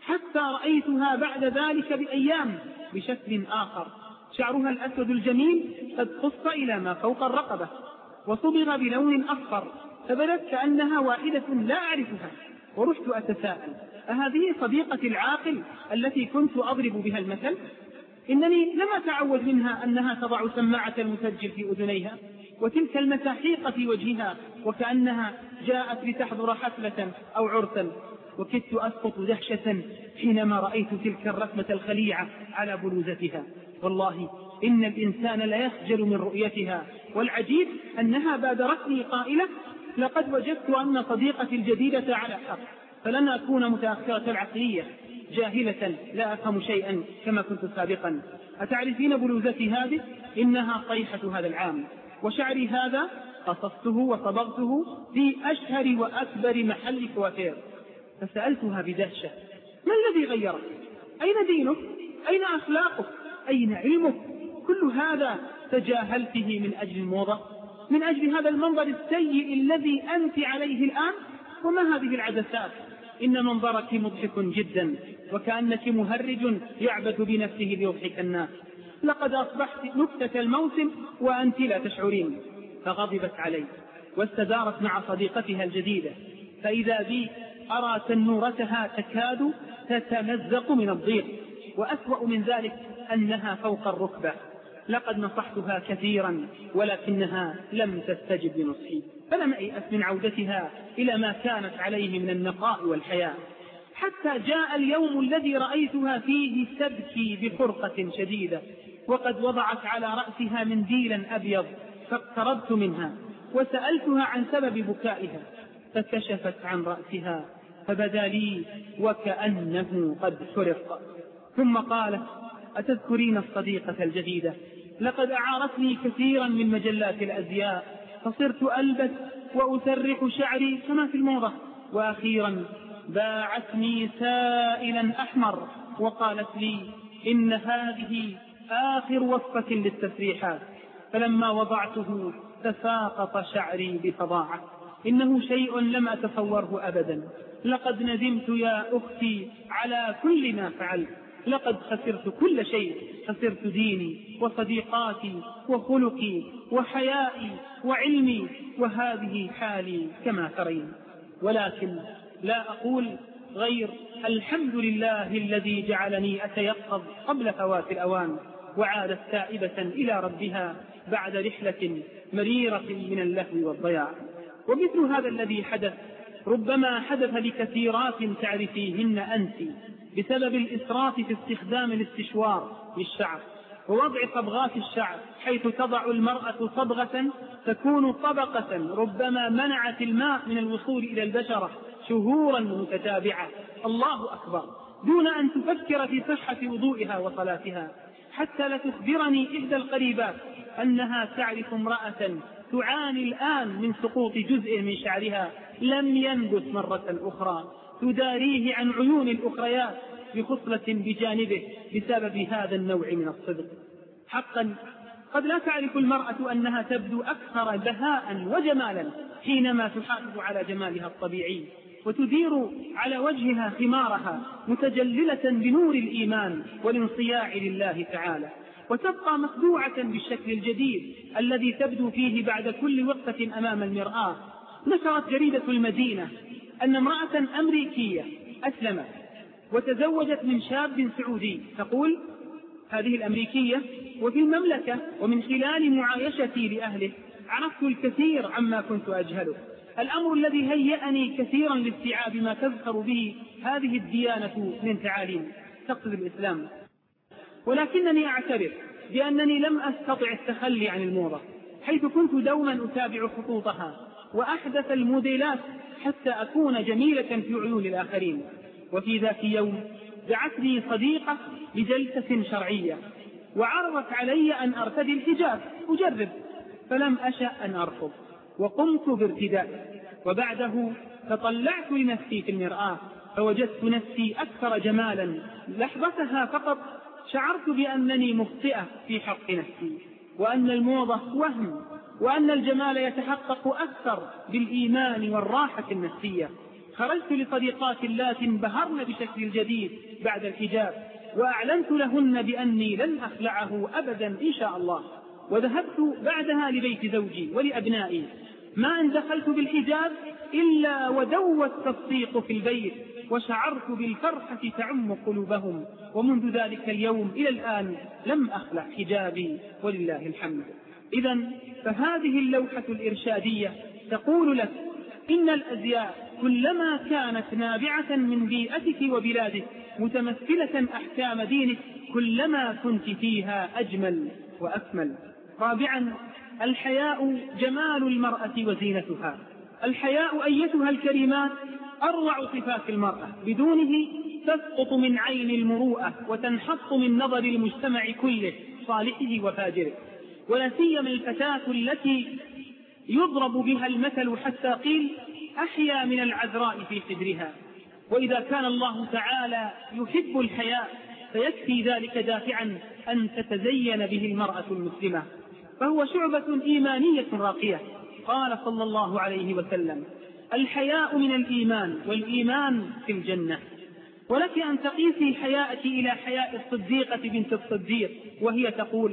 حتى رأيتها بعد ذلك بأيام بشكل آخر، شعرها الأسود الجميل قد قص إلى ما فوق الرقبة وصبغ بلون أصفر، فبدت كأنها واحدة لا أعرفها، ورحت أتساءل: أهذه صديقتي العاقل التي كنت أضرب بها المثل؟ إنني لم أتعود منها أنها تضع سماعة المسجل في أذنيها وتلك المساحيق في وجهها وكأنها جاءت لتحضر حفلة أو عرسا، وكدت أسقط دهشة حينما رأيت تلك الرسمة الخليعة على بلوزتها. والله إن الإنسان لا يخجل من رؤيتها، والعجيب أنها بادرتني قائلة: لقد وجدت أن صديقتي الجديدة على حق، فلن أكون متأخرة العقلية جاهلة لا أفهم شيئا كما كنت سابقا. أتعرفين بلوزتي هذه؟ إنها صيحة هذا العام، وشعري هذا قصصته وصبغته في أشهر وأكبر محل كوافير. فسألتها بدهشة: ما الذي غيرك؟ أين دينك؟ أين أخلاقك؟ أين علمك؟ كل هذا تجاهلته من أجل الموضة، من أجل هذا المنظر السيء الذي أنت عليه الآن؟ وما هذه العدسات؟ إن منظرك مضحك جدا، وكأنك مهرج يعبث بنفسه ليضحك الناس. لقد أصبحت نكتة الموسم وأنت لا تشعرين. فغضبت علي واستدارت مع صديقتها الجديدة، فإذا بي أرى تنورتها تكاد تتمزق من الضيق، وأسوأ من ذلك أنها فوق الركبة. لقد نصحتها كثيرا ولكنها لم تستجب لنصحي، فلم أيأس من عودتها إلى ما كانت عليه من النقاء والحياء، حتى جاء اليوم الذي رأيتها فيه تبكي بحرقة شديدة، وقد وضعت على رأسها منديلا أبيض، فاقتربت منها وسألتها عن سبب بكائها، فكشفت عن رأسها فبدا لي وكأنه قد حرق، ثم قالت: أتذكرين الصديقة الجديدة؟ لقد أعارتني كثيرا من مجلات الأزياء، فصرت ألبس وأسرح شعري كما في الموضة، وأخيرا باعتني سائلا أحمر وقالت لي إن هذه آخر وصفة للتسريحات. فلما وضعته تساقط شعري بفظاعة. إنه شيء لم أتصوره أبدا. لقد ندمت يا أختي على كل ما فعلت، لقد خسرت كل شيء، خسرت ديني وصديقاتي وخلقي وحيائي وعلمي، وهذه حالي كما ترين. ولكن لا أقول غير الحمد لله الذي جعلني أتيقظ قبل فوات الأوان، وعادت تائبة إلى ربها بعد رحلة مريرة من اللهو والضياع. ومثل هذا الذي حدث ربما حدث لكثيرات تعرفيهن أنت، بسبب الإسراف في استخدام الاستشوار للشعر ووضع صبغات الشعر، حيث تضع المرأة صبغة تكون طبقة ربما منعت الماء من الوصول إلى البشرة شهورا متتابعة، الله أكبر، دون أن تفكر في صحة وضوئها وصلاتها. حتى لتخبرني إحدى القريبات أنها تعرف امرأة تعاني الآن من سقوط جزء من شعرها لم ينبت مرة أخرى، تداريه عن عيون الأخريات بخصلة بجانبه بسبب هذا النوع من الصدق. حقا قد لا تعرف المرأة أنها تبدو أكثر بهاء وجمالا حينما تحافظ على جمالها الطبيعي، وتدير على وجهها خمارها متجللة بنور الإيمان والانصياع لله تعالى، وتبقى مخدوعة بالشكل الجديد الذي تبدو فيه بعد كل وقفة أمام المرآة. نشرت جريدة المدينة أن امرأة أمريكية أسلمت وتزوجت من شاب سعودي، تقول هذه الأمريكية: وفي المملكة ومن خلال معايشتي لأهله عرفت الكثير عما كنت أجهله، الأمر الذي هيأني كثيرا لاستيعاب ما تذكر به هذه الديانة من تعاليم، تقصد الإسلام. ولكنني أعترف بأنني لم أستطع التخلي عن الموضة، حيث كنت دوما أتابع خطوطها وأحدث الموديلات حتى أكون جميلة في عيون الآخرين. وفي ذاك يوم دعتني صديقة لجلسة شرعية وعرضت علي أن أرتدي الحجاب أجرب، فلم أشأ أن أرفض وقمت بارتداء، وبعده تطلعت لنفسي في المرآة فوجدت نفسي أكثر جمالا. لحظتها فقط شعرت بأنني مخطئة في حق نفسي، وأن الموضة وهم، وأن الجمال يتحقق أكثر بالإيمان والراحة النفسية. خرجت لصديقات اللاتي انبهرن بشكل الجديد بعد الحجاب، وأعلنت لهن بأني لن أخلعه أبدا إن شاء الله، وذهبت بعدها لبيت زوجي ولأبنائي، ما أن دخلت بالحجاب إلا ودوى التصفيق في البيت، وشعرت بالفرحة تعم قلوبهم، ومنذ ذلك اليوم إلى الآن لم أخلع حجابي ولله الحمد. إذن فهذه اللوحة الإرشادية تقول لك إن الأزياء كلما كانت نابعة من بيئتك وبلادك متمثلة أحكام دينك كلما كنت فيها أجمل وأكمل. رابعا، الحياء جمال المرأة وزينتها. الحياء أيتها الكريمات أروع صفات المرأة، بدونه تسقط من عين المروءة وتنحط من نظر المجتمع كله صالحه وفاجره، ولا سيما الفتاة التي يضرب بها المثل حتى قيل أحيا من العذراء في خدرها. وإذا كان الله تعالى يحب الحياء فيكفي ذلك دافعا أن تتزين به المرأة المسلمة، فهو شعبة إيمانية راقية. قال صلى الله عليه وسلم: الحياء من الإيمان، والإيمان في الجنة. ولك أن تقيسي حياءك إلى حياء الصديقة بنت الصديق، وهي تقول: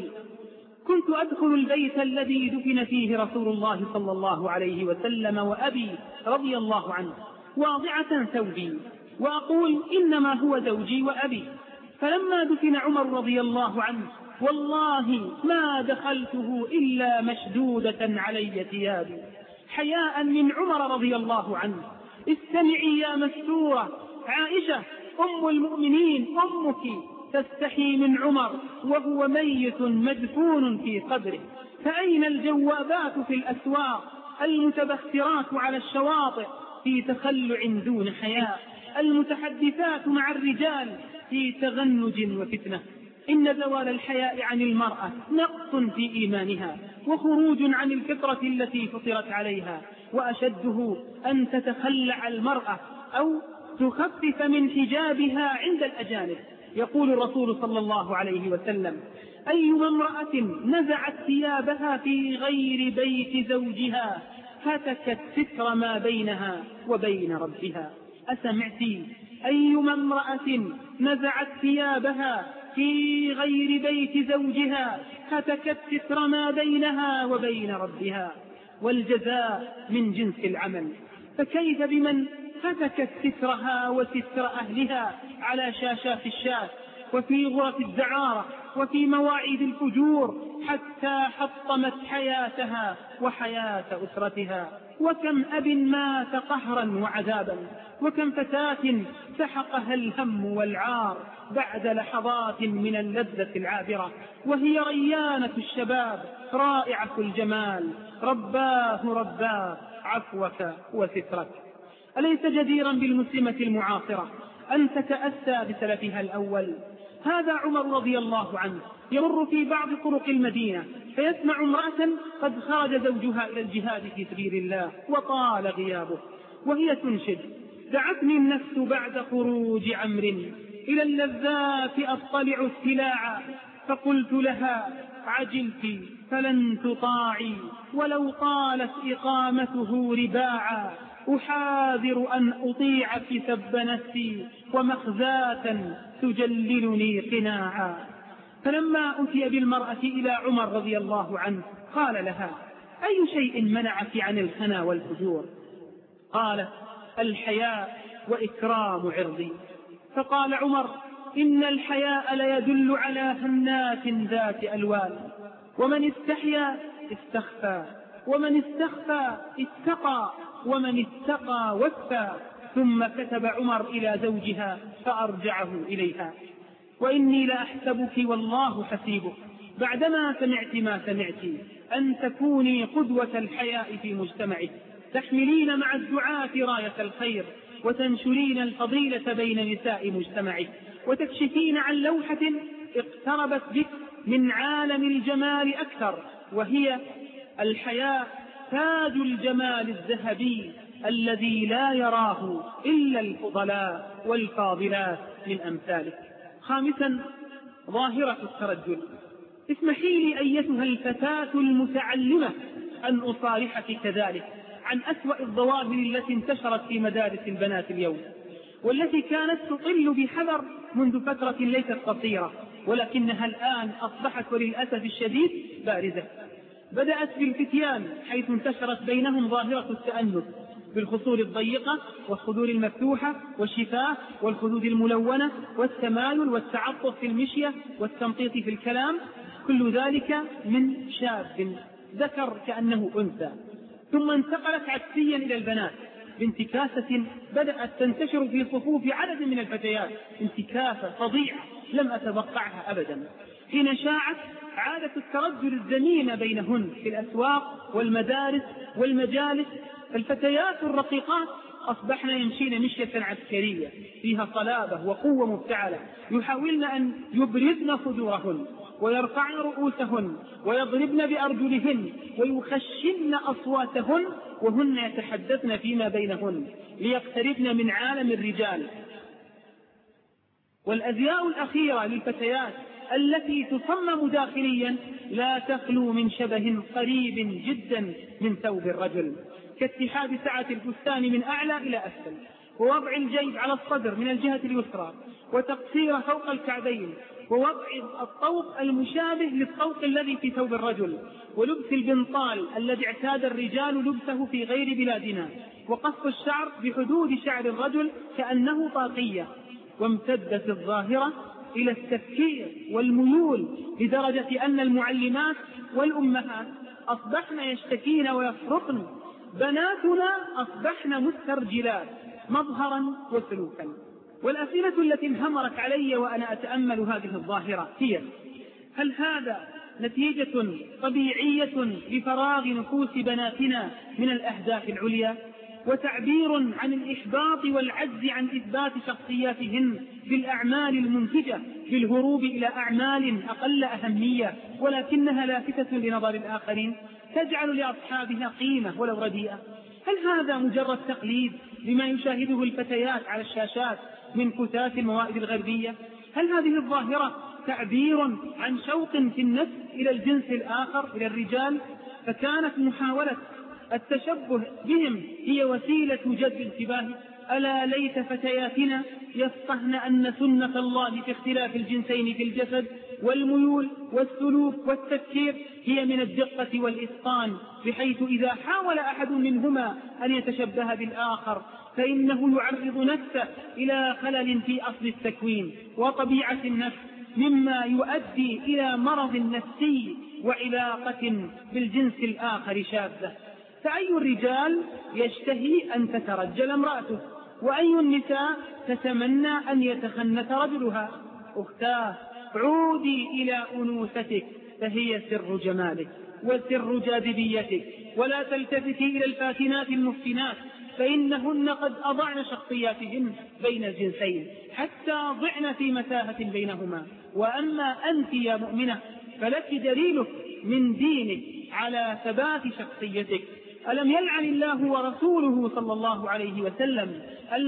كنت أدخل البيت الذي دفن فيه رسول الله صلى الله عليه وسلم وأبي رضي الله عنه واضعة ثوبي، وأقول: إنما هو زوجي وأبي. فلما دفن عمر رضي الله عنه والله ما دخلته إلا مشدودة علي ثيابي، حياء من عمر رضي الله عنه. استمعي يا مستورة عائشة أم المؤمنين، أمك تستحي من عمر وهو ميت مدفون في قبره. فأين الجوابات في الأسواق، المتبخترات على الشواطئ في تخلع دون حياء، المتحدثات مع الرجال في تغنج وفتنة؟ إن زوال الحياء عن المرأة نقص في إيمانها وخروج عن الفطرة التي فطرت عليها، وأشده أن تتخلع المرأة أو تخفف من حجابها عند الأجانب. يقول الرسول صلى الله عليه وسلم: أيما امرأة نزعت ثيابها في غير بيت زوجها هتكت ستر ما بينها وبين ربها. أسمعتي؟ أيما امرأة نزعت ثيابها في غير بيت زوجها هتكت ستر ما بينها وبين ربها. والجزاء من جنس العمل، فكيف بمن هتكت سترها وستر أهلها على شاشات الشاة وفي غرف الدعارة وفي مواعيد الفجور حتى حطمت حياتها وحياة أسرتها. وكم أب مات قهرا وعذابا، وكم فتاة سحقها الهم والعار بعد لحظات من اللذة العابرة، وهي ريانة الشباب رائعة الجمال. رباه رباه عفوك وسترك. أليس جديرا بالمسلمة المعاصرة أن تتأسى بسلفها الأول؟ هذا عمر رضي الله عنه يمر في بعض طرق المدينة فيسمع امرأة قد خرج زوجها إلى الجهاد في سبيل الله وطال غيابه، وهي تنشد: دعتني النفس بعد خروج عمرو إلى اللذات أطلع السلاعا، فقلت لها: عجلت فلن تطاعي ولو طالت إقامته رباعا، أحاذر أن أطيعك سب نفسي ومخزاة تجللني قناعا. فلما أتي بالمرأة إلى عمر رضي الله عنه قال لها: أي شيء منعك عن الخنا والفجور؟ قالت: الحياء وإكرام عرضي. فقال عمر: إن الحياء ليدل على هنات ذات ألوان، ومن استحيا استخفى، ومن استخفى اتقى، ومن اتقى وفى. ثم كتب عمر إلى زوجها فأرجعه إليها: وإني لأحسبك والله حسيبك بعدما سمعت ما سمعت أن تكوني قدوة الحياء في مجتمعك، تحملين مع الدعاة راية الخير، وتنشرين الفضيلة بين نساء مجتمعك، وتكشفين عن لوحة اقتربت بك من عالم الجمال أكثر، وهي الحياء تاج الجمال الذهبي الذي لا يراه إلا الفضلاء والفاضلات من أمثالك. خامسا، ظاهرة الترجل. اسمحي لي أيتها الفتاة المتعلمة أن أصارحك كذلك عن أسوأ الظواهر التي انتشرت في مدارس البنات اليوم، والتي كانت تطل بحذر منذ فترة ليست قصيرة، ولكنها الآن أصبحت وللأسف الشديد بارزة. بدأت بالفتيان حيث انتشرت بينهم ظاهرة التأنث بالخصور الضيقة والخدور المفتوحة والشفاه والخدود الملونة والتمايل والتعطف في المشية والتمطيط في الكلام، كل ذلك من شاب ذكر كأنه أنثى. ثم انتقلت عكسيا إلى البنات بانتكاسة بدأت تنتشر في صفوف عدد من الفتيات، انتكاسة فظيعة لم أتوقعها أبدا، حين شاعت عادة الترجل الذميمة بينهن في الأسواق والمدارس والمجالس. الفتيات الرقيقات أصبحن يمشين مشية عسكرية فيها صلابة وقوة مفتعلة، يحاولن أن يبرزن صدورهن ويرفعن رؤوسهن ويضربن بأرجلهن ويخشن أصواتهن وهن يتحدثن فيما بينهن ليقتربن من عالم الرجال. والأزياء الأخيرة للفتيات التي تصمم داخليا لا تخلو من شبه قريب جدا من ثوب الرجل، كاتحاد سعة الفستان من أعلى إلى أسفل، ووضع الجيب على الصدر من الجهة اليسرى، وتقصير فوق الكعبين، ووضع الطوق المشابه للطوق الذي في ثوب الرجل، ولبس البنطال الذي اعتاد الرجال لبسه في غير بلادنا، وقص الشعر بحدود شعر الرجل كأنه طاقية. وامتدت الظاهرة إلى التفكير والميول لدرجة أن المعلمات والأمهات أصبحن يشتكين ويصرخن: بناتنا أصبحن مسترجلات مظهرا وسلوكا. والأسئلة التي انهمرت علي وأنا أتأمل هذه الظاهرة هي: هل هذا نتيجة طبيعية لفراغ نفوس بناتنا من الأهداف العليا، وتعبير عن الإحباط والعجز عن إثبات شخصياتهن بالأعمال المنتجة بالهروب إلى أعمال أقل أهمية ولكنها لافتة لنظر الآخرين تجعل لأصحابها قيمة ولو رديئة؟ هل هذا مجرد تقليد لما يشاهده الفتيات على الشاشات من فتات الموائد الغربية؟ هل هذه الظاهرة تعبير عن شوق في النفس إلى الجنس الآخر إلى الرجال، فكانت محاولة التشبه بهم هي وسيلة جذب انتباه؟ ألا ليت فتياتنا يفقهن أن سنة الله في اختلاف الجنسين في الجسد والميول والسلوك والتفكير هي من الدقة والإتقان، بحيث إذا حاول أحد منهما أن يتشبه بالآخر فإنه يعرض نفسه إلى خلل في أصل التكوين وطبيعة النفس، مما يؤدي إلى مرض نفسي وعلاقة بالجنس الآخر شاذة. فأي الرجال يشتهي أن تترجل امرأته، وأي النساء تتمنى أن يتخنث رجلها؟ أختاه، عودي إلى أنوثتك فهي سر جمالك وسر جاذبيتك، ولا تلتفتي إلى الفاتنات المفتنات فإنهن قد أضعن شخصياتهن بين الجنسين حتى ضعن في متاهة بينهما. وأما أنت يا مؤمنة فلك دليلك من دينك على ثبات شخصيتك. ألم يلعن الله ورسوله صلى الله عليه وسلم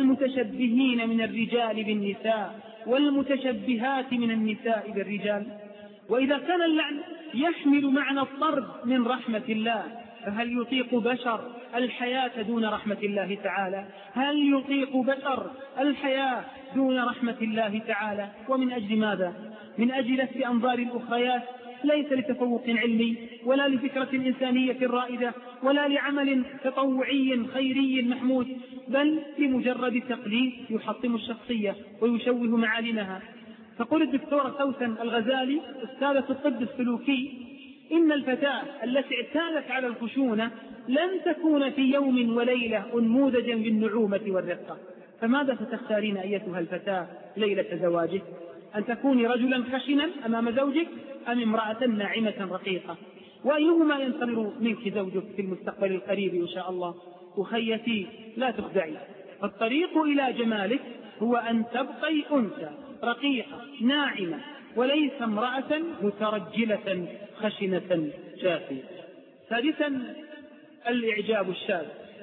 المتشبهين من الرجال بالنساء والمتشبهات من النساء بالرجال؟ وإذا كان اللعن يحمل معنى الطرد من رحمة الله، فهل يطيق بشر الحياة دون رحمة الله تعالى؟ هل يطيق بشر الحياة دون رحمة الله تعالى؟ ومن أجل ماذا؟ من أجل لفت أنظار الأخريات، ليس لتفوق علمي ولا لفكرة إنسانية رائدة ولا لعمل تطوعي خيري محمود، بل لمجرد تقليد يحطم الشخصية ويشوه معالمها. تقول الدكتورة سوسن الغزالي أستاذة الطب السلوكي: إن الفتاة التي اعتادت على الخشونة لن تكون في يوم وليلة أنموذجا بالنعومة والرقة. فماذا ستختارين أيتها الفتاة ليلة زواجك؟ أن تكوني رجلا خشنا أمام زوجك أم امرأة ناعمة رقيقة؟ وأيهما ينتظر منك زوجك في المستقبل القريب إن شاء الله؟ أخيتي لا تخدعي، الطريق إلى جمالك هو أن تبقي أنثى رقيقة ناعمة وليس امرأة مترجلة خشنة جافية. ثالثا، الإعجاب الشاذ.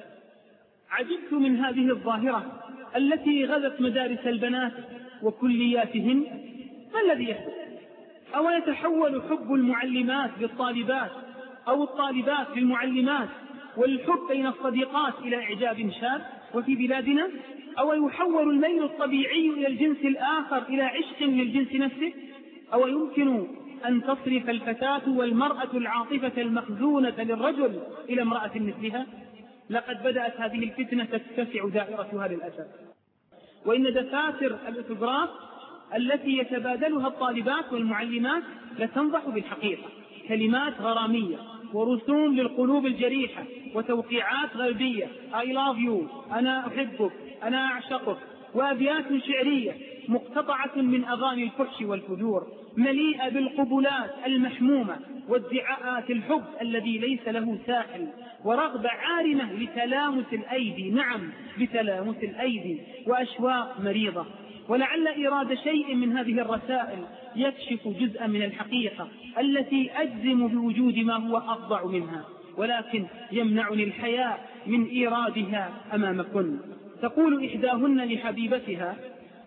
عجبت من هذه الظاهرة التي غزت مدارس البنات وكلياتهن. ما الذي يحدث؟ أو يتحول حب المعلمات للطالبات أو الطالبات للمعلمات والحب بين الصديقات إلى إعجاب شاب وفي بلادنا؟ أو يحول الميل الطبيعي إلى الجنس الآخر إلى عشق للجنس نفسه؟ أو يمكن أن تصرف الفتاة والمرأة العاطفة المخزونة للرجل إلى امرأة مثلها؟ لقد بدأت هذه الفتنة تتسع دائرتها للأسف. وإن دفاتر الأوتوغراف التي يتبادلها الطالبات والمعلمات لتنضح بالحقيقة، كلمات غرامية ورسوم للقلوب الجريحة وتوقيعات غربية I love you، أنا أحبك، أنا أعشقك، وأبيات شعرية مقتطعة من أغاني الفحش والفجور، مليئة بالقبلات المحمومة وادعاءات الحب الذي ليس له ساحل، ورغبة عارمة لتلامس الأيدي، نعم بتلامس الأيدي، وأشواق مريضة. ولعل إيراد شيء من هذه الرسائل يكشف جزءا من الحقيقة التي أجزم بوجود ما هو أفظع منها، ولكن يمنعني الحياء من إيرادها أمامكن. تقول إحداهن لحبيبتها: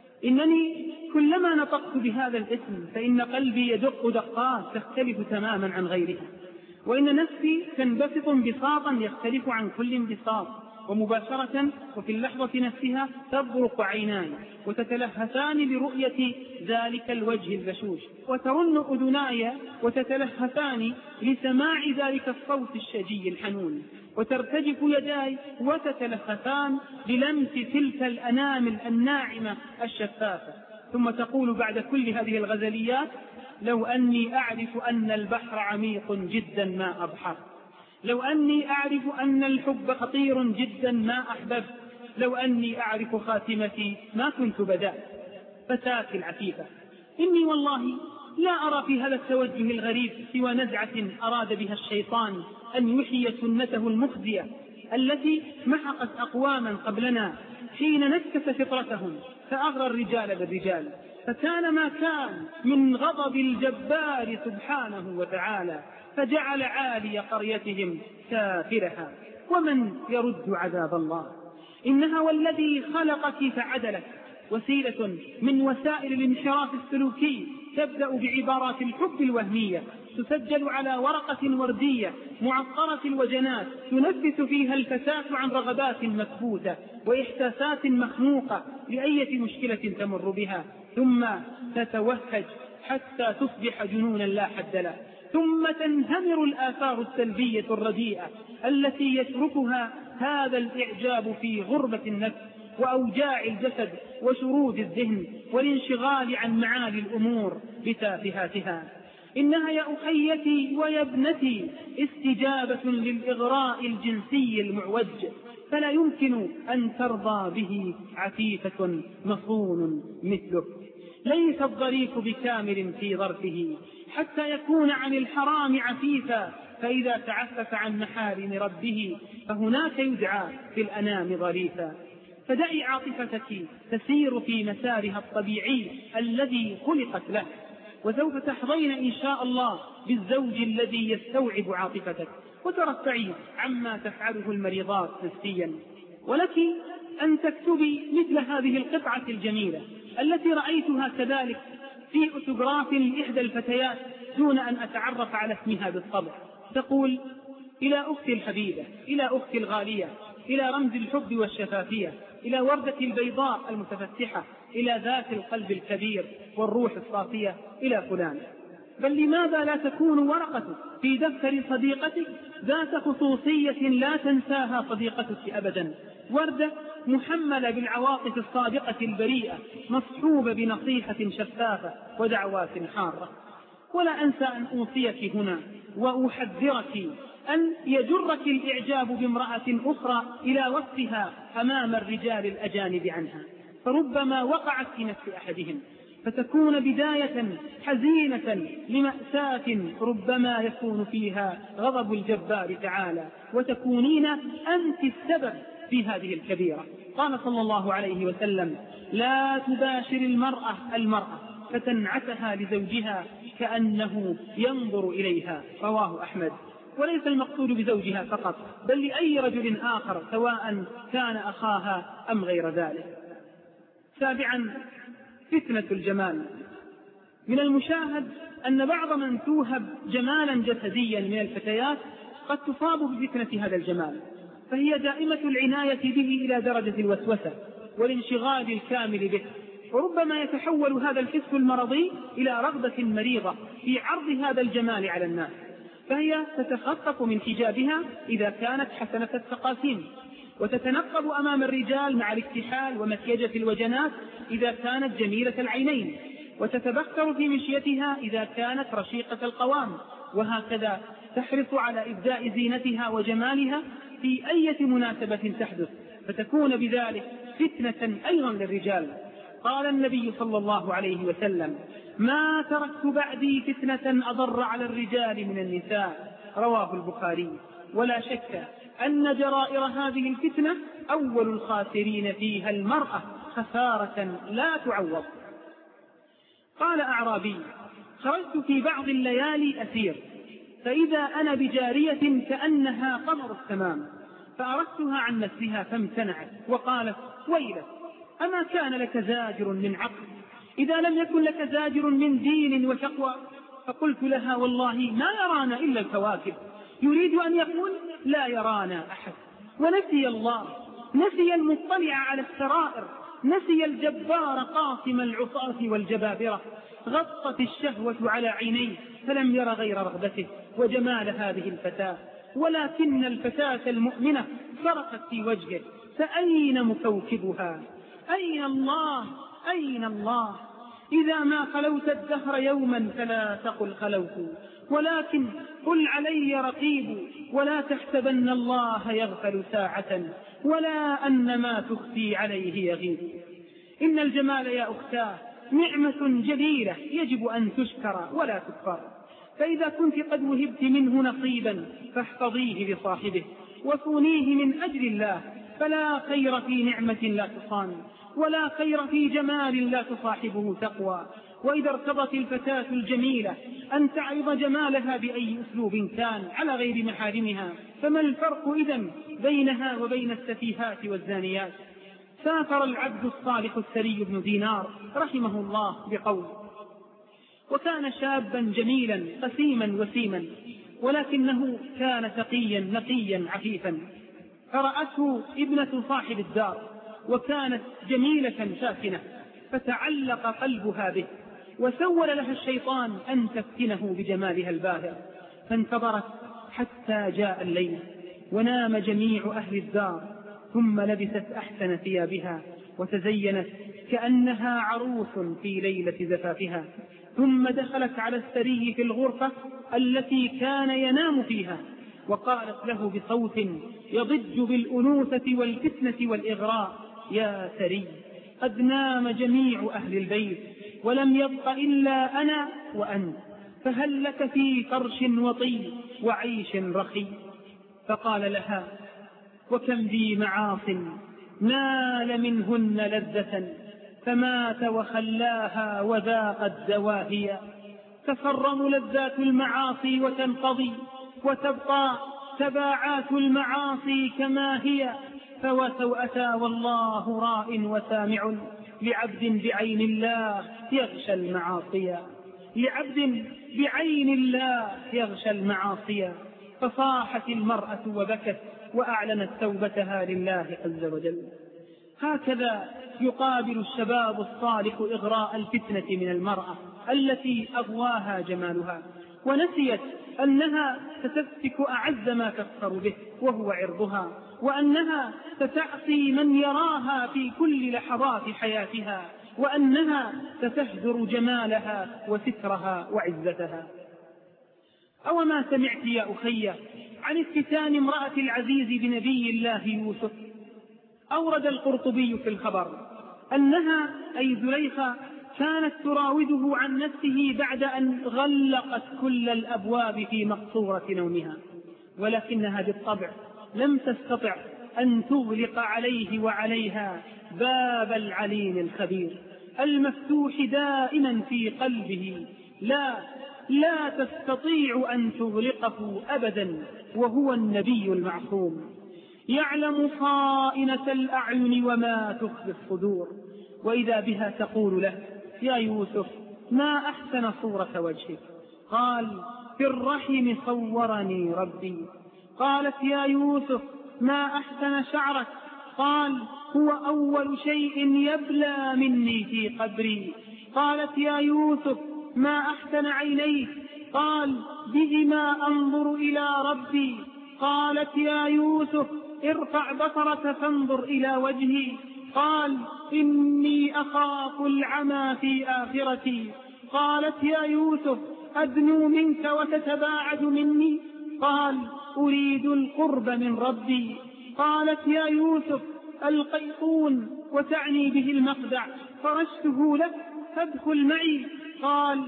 إنني كلما نطقت بهذا الاسم فإن قلبي يدق دقات تختلف تماما عن غيرها، وإن نفسي تنبسط انبساطا يختلف عن كل انبساط، ومباشرة وفي اللحظة نفسها تبرق عيناي وتتلهفان برؤية ذلك الوجه البشوش، وترن أذناي وتتلهفان لسماع ذلك الصوت الشجي الحنون، وترتجف يداي وتتلهفان للمس تلك الأنامل الناعمة الشفافة. ثم تقول بعد كل هذه الغزليات: لو أني أعرف أن البحر عميق جدا ما أبحر، لو أني أعرف أن الحب خطير جدا ما أحببت، لو أني أعرف خاتمتي ما كنت بدأت. فتاة العفيفة، إني والله لا أرى في هذا التوجه الغريب سوى نزعة أراد بها الشيطان أن يحيي سنته المخزية التي محقت أقواما قبلنا حين نكس فطرتهم فأغرى الرجال بالرجال، فكان ما كان من غضب الجبار سبحانه وتعالى فجعل عالي قريتهم سافلها. ومن يرد عذاب الله؟ إنها والذي خلقك فعدلك وسيلة من وسائل الانحراف السلوكي تبدأ بعبارات الحب الوهمية تسجل على ورقة وردية معطرة الوجنات تنفس فيها الفتاة عن رغبات مكبوتة وإحساسات مخنوقة لأية مشكلة تمر بها، ثم تتوهج حتى تصبح جنونا لا حد له، ثم تنهمر الآثار السلبية الرديئة التي يتركها هذا الإعجاب في غربة النفس وأوجاع الجسد وشرود الذهن والانشغال عن معالي الأمور بتافهاتها. إنها يا أخيتي ويا ابنتي استجابة للإغراء الجنسي المعوج، فلا يمكن أن ترضى به عفيفة مصون مثلك. ليس الظريف بكامل في ظرفه حتى يكون عن الحرام عفيفا، فإذا تعفف عن محارم ربه فهناك يدعى في الأنام ظريفا. فدعي عاطفتك تسير في مسارها الطبيعي الذي خلقت له، وسوف تحظين إن شاء الله بالزوج الذي يستوعب عاطفتك وترفعي عما تفعله المريضات نفسيا. ولك أن تكتبي مثل هذه القطعة الجميلة التي رأيتها كذلك في أوتوغراف لإحدى الفتيات دون أن أتعرف على اسمها بالطبع. تقول: إلى أختي الحبيبة، إلى أختي الغالية، إلى رمز الحب والشفافية، إلى وردة البيضاء المتفتحة، إلى ذات القلب الكبير والروح الصافية، إلى فلان. بل لماذا لا تكون ورقة في دفتر صديقتك ذات خصوصية لا تنساها صديقتك أبدا، وردة محملة بالعواطف الصادقة البريئة مصحوبة بنصيحة شفافة ودعوات حارة. ولا أنسى أن أوصيك هنا وأحذرك أن يجرك الإعجاب بامرأة أخرى إلى وصفها أمام الرجال الأجانب عنها، فربما وقعت في نفس أحدهم فتكون بداية حزينة لمأساة ربما يكون فيها غضب الجبار تعالى، وتكونين أنت السبب في هذه الكبيرة. قال صلى الله عليه وسلم: لا تباشر المرأة المرأة فتنعتها لزوجها كأنه ينظر إليها، رواه أحمد. وليس المقصود بزوجها فقط، بل لأي رجل آخر سواء كان أخاها أم غير ذلك. سابعا، فتنة الجمال. من المشاهد أن بعض من توهب جمالا جسديا من الفتيات قد تصاب بفتنة هذا الجمال، فهي دائمة العناية به إلى درجة الوسوسة والانشغال الكامل به، وربما يتحول هذا الحس المرضي إلى رغبة مريضة في عرض هذا الجمال على الناس، فهي تتخفف من حجابها إذا كانت حسنة التقاسيم، وتتنقب أمام الرجال مع الاكتحال ومكيجة الوجنات إذا كانت جميلة العينين، وتتبختر في مشيتها إذا كانت رشيقة القوام، وهكذا تحرص على إبداء زينتها وجمالها في أي مناسبة تحدث، فتكون بذلك فتنة أيضا للرجال. قال النبي صلى الله عليه وسلم: ما تركت بعدي فتنة أضر على الرجال من النساء، رواه البخاري. ولا شك أن جرائر هذه الفتنة أول الخاسرين فيها المرأة خسارة لا تعوض. قال أعرابي: خرجت في بعض الليالي أسير، فإذا أنا بجارية كأنها قمر التمام، فأردتها عن نفسها فامتنعت وقالت: ويلك، أما كان لك زاجر من عقل إذا لم يكن لك زاجر من دين وتقوى؟ فقلت لها: والله ما يرانا إلا الكواكب. يريد أن يقول لا يرانا أحد، ونسي الله، نسي المطلع على السرائر، نسي الجبار قاصم العصاة والجبابرة. غطت الشهوة على عينيه فلم ير غير رغبته وجمال هذه الفتاة، ولكن الفتاة المؤمنة فرقت في وجهه، فأين مكوكبها؟ أين الله؟ أين الله؟ إذا ما خلوت الدهر يوما فلا تقل خلوت، ولكن قل علي رقيب، ولا تحسبن الله يغفل ساعة، ولا أن ما تخفي عليه يغيب. إن الجمال يا أختاه نعمة جليلة يجب أن تشكر ولا تكفر، فإذا كنت قد وهبت منه نصيبا فاحفظيه لصاحبه وصونيه من أجل الله، فلا خير في نعمة لا تصان، ولا خير في جمال لا تصاحبه تقوى. وإذا ارتضت الفتاة الجميلة أن تعرض جمالها بأي أسلوب كان على غير محارمها، فما الفرق إذن بينها وبين السفيهات والزانيات؟ سافر العبد الصالح الثري بن دينار رحمه الله بقول: وكان شابا جميلا قسيما وسيما، ولكنه كان تقيا نقيا عفيفا، فرأته ابنة صاحب الدار وكانت جميلة ساكنة، فتعلق قلبها به، وسول لها الشيطان أن تفتنه بجمالها الباهر، فانتظرت حتى جاء الليل ونام جميع أهل الدار، ثم لبست أحسن ثيابها وتزينت كأنها عروس في ليلة زفافها، ثم دخلت على الثري في الغرفة التي كان ينام فيها، وقالت له بصوت يضج بالأنوثة والفتنة والإغراء: يا ثري، قد نام جميع أهل البيت ولم يبق إلا أنا وأنت، فهل لك في فرش وطيب وعيش رخي؟ فقال لها: وكم ذي معاص نال منهن لذة، فمات وخلاها وذاقت دواهيا، تفرم لذات المعاصي وتنقضي، وتبقى تباعات المعاصي كما هي، فوسوأتا والله راء وسامع لعبد بعين الله يغشى المعاصي، لعبد بعين الله يغشى المعاصي. فصاحت المرأة وبكت وأعلنت توبتها لله عز وجل. هكذا يقابل الشباب الصالح إغراء الفتنة من المرأة التي أغواها جمالها، ونسيت أنها ستسفك أعز ما تفخر به وهو عرضها، وأنها ستعصي من يراها في كل لحظات حياتها، وأنها ستهجر جمالها وسترها وعزتها. أو ما سمعت يا أخي عن افتتان امرأة العزيز بنبي الله يوسف؟ أورد القرطبي في الخبر أنها أي زليخة كانت تراوده عن نفسه بعد أن غلقت كل الأبواب في مقصورة نومها، ولكنها بالطبع لم تستطع أن تغلق عليه وعليها باب العليم الخبير المفتوح دائما في قلبه، لا لا تستطيع أن تغلقه أبدا، وهو النبي المعصوم يعلم خائنة الأعين وما تخفي الصدور. وإذا بها تقول له: يا يوسف، ما أحسن صورة وجهك. قال: في الرحم صورني ربي، قالت يا يوسف ما أحسن شعرك. قال هو أول شيء يبلى مني في قبري. قالت يا يوسف ما أحسن عينيك. قال بهما أنظر إلى ربي. قالت يا يوسف ارفع بصرك فانظر إلى وجهي. قال إني أخاف العمى في آخرتي. قالت يا يوسف أدنو منك وتتباعد مني. قال أريد القرب من ربي. قالت يا يوسف القيطون وتعني به المخدع فرشته لك فادخل معي. قال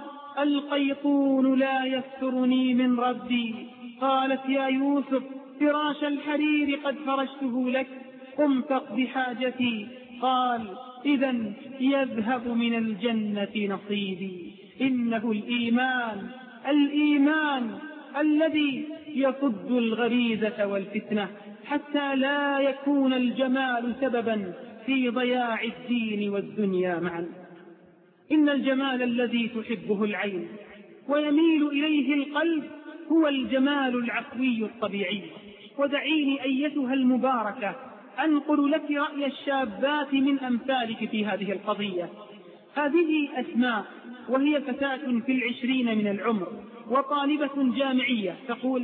القيطون لا يسترني من ربي. قالت يا يوسف فراش الحرير قد فرشته لك قم فاقض حاجتي. قال إذن يذهب من الجنة نصيبي. إنه الإيمان الإيمان الذي يصد الغريزة والفتنة حتى لا يكون الجمال سببا في ضياع الدين والدنيا معا. إن الجمال الذي تحبه العين ويميل إليه القلب هو الجمال العفوي الطبيعي. ودعيني أيتها المباركة أنقل لك رأي الشابات من أمثالك في هذه القضية. هذه أسماء وهي فتاة في العشرين من العمر وطالبة جامعية تقول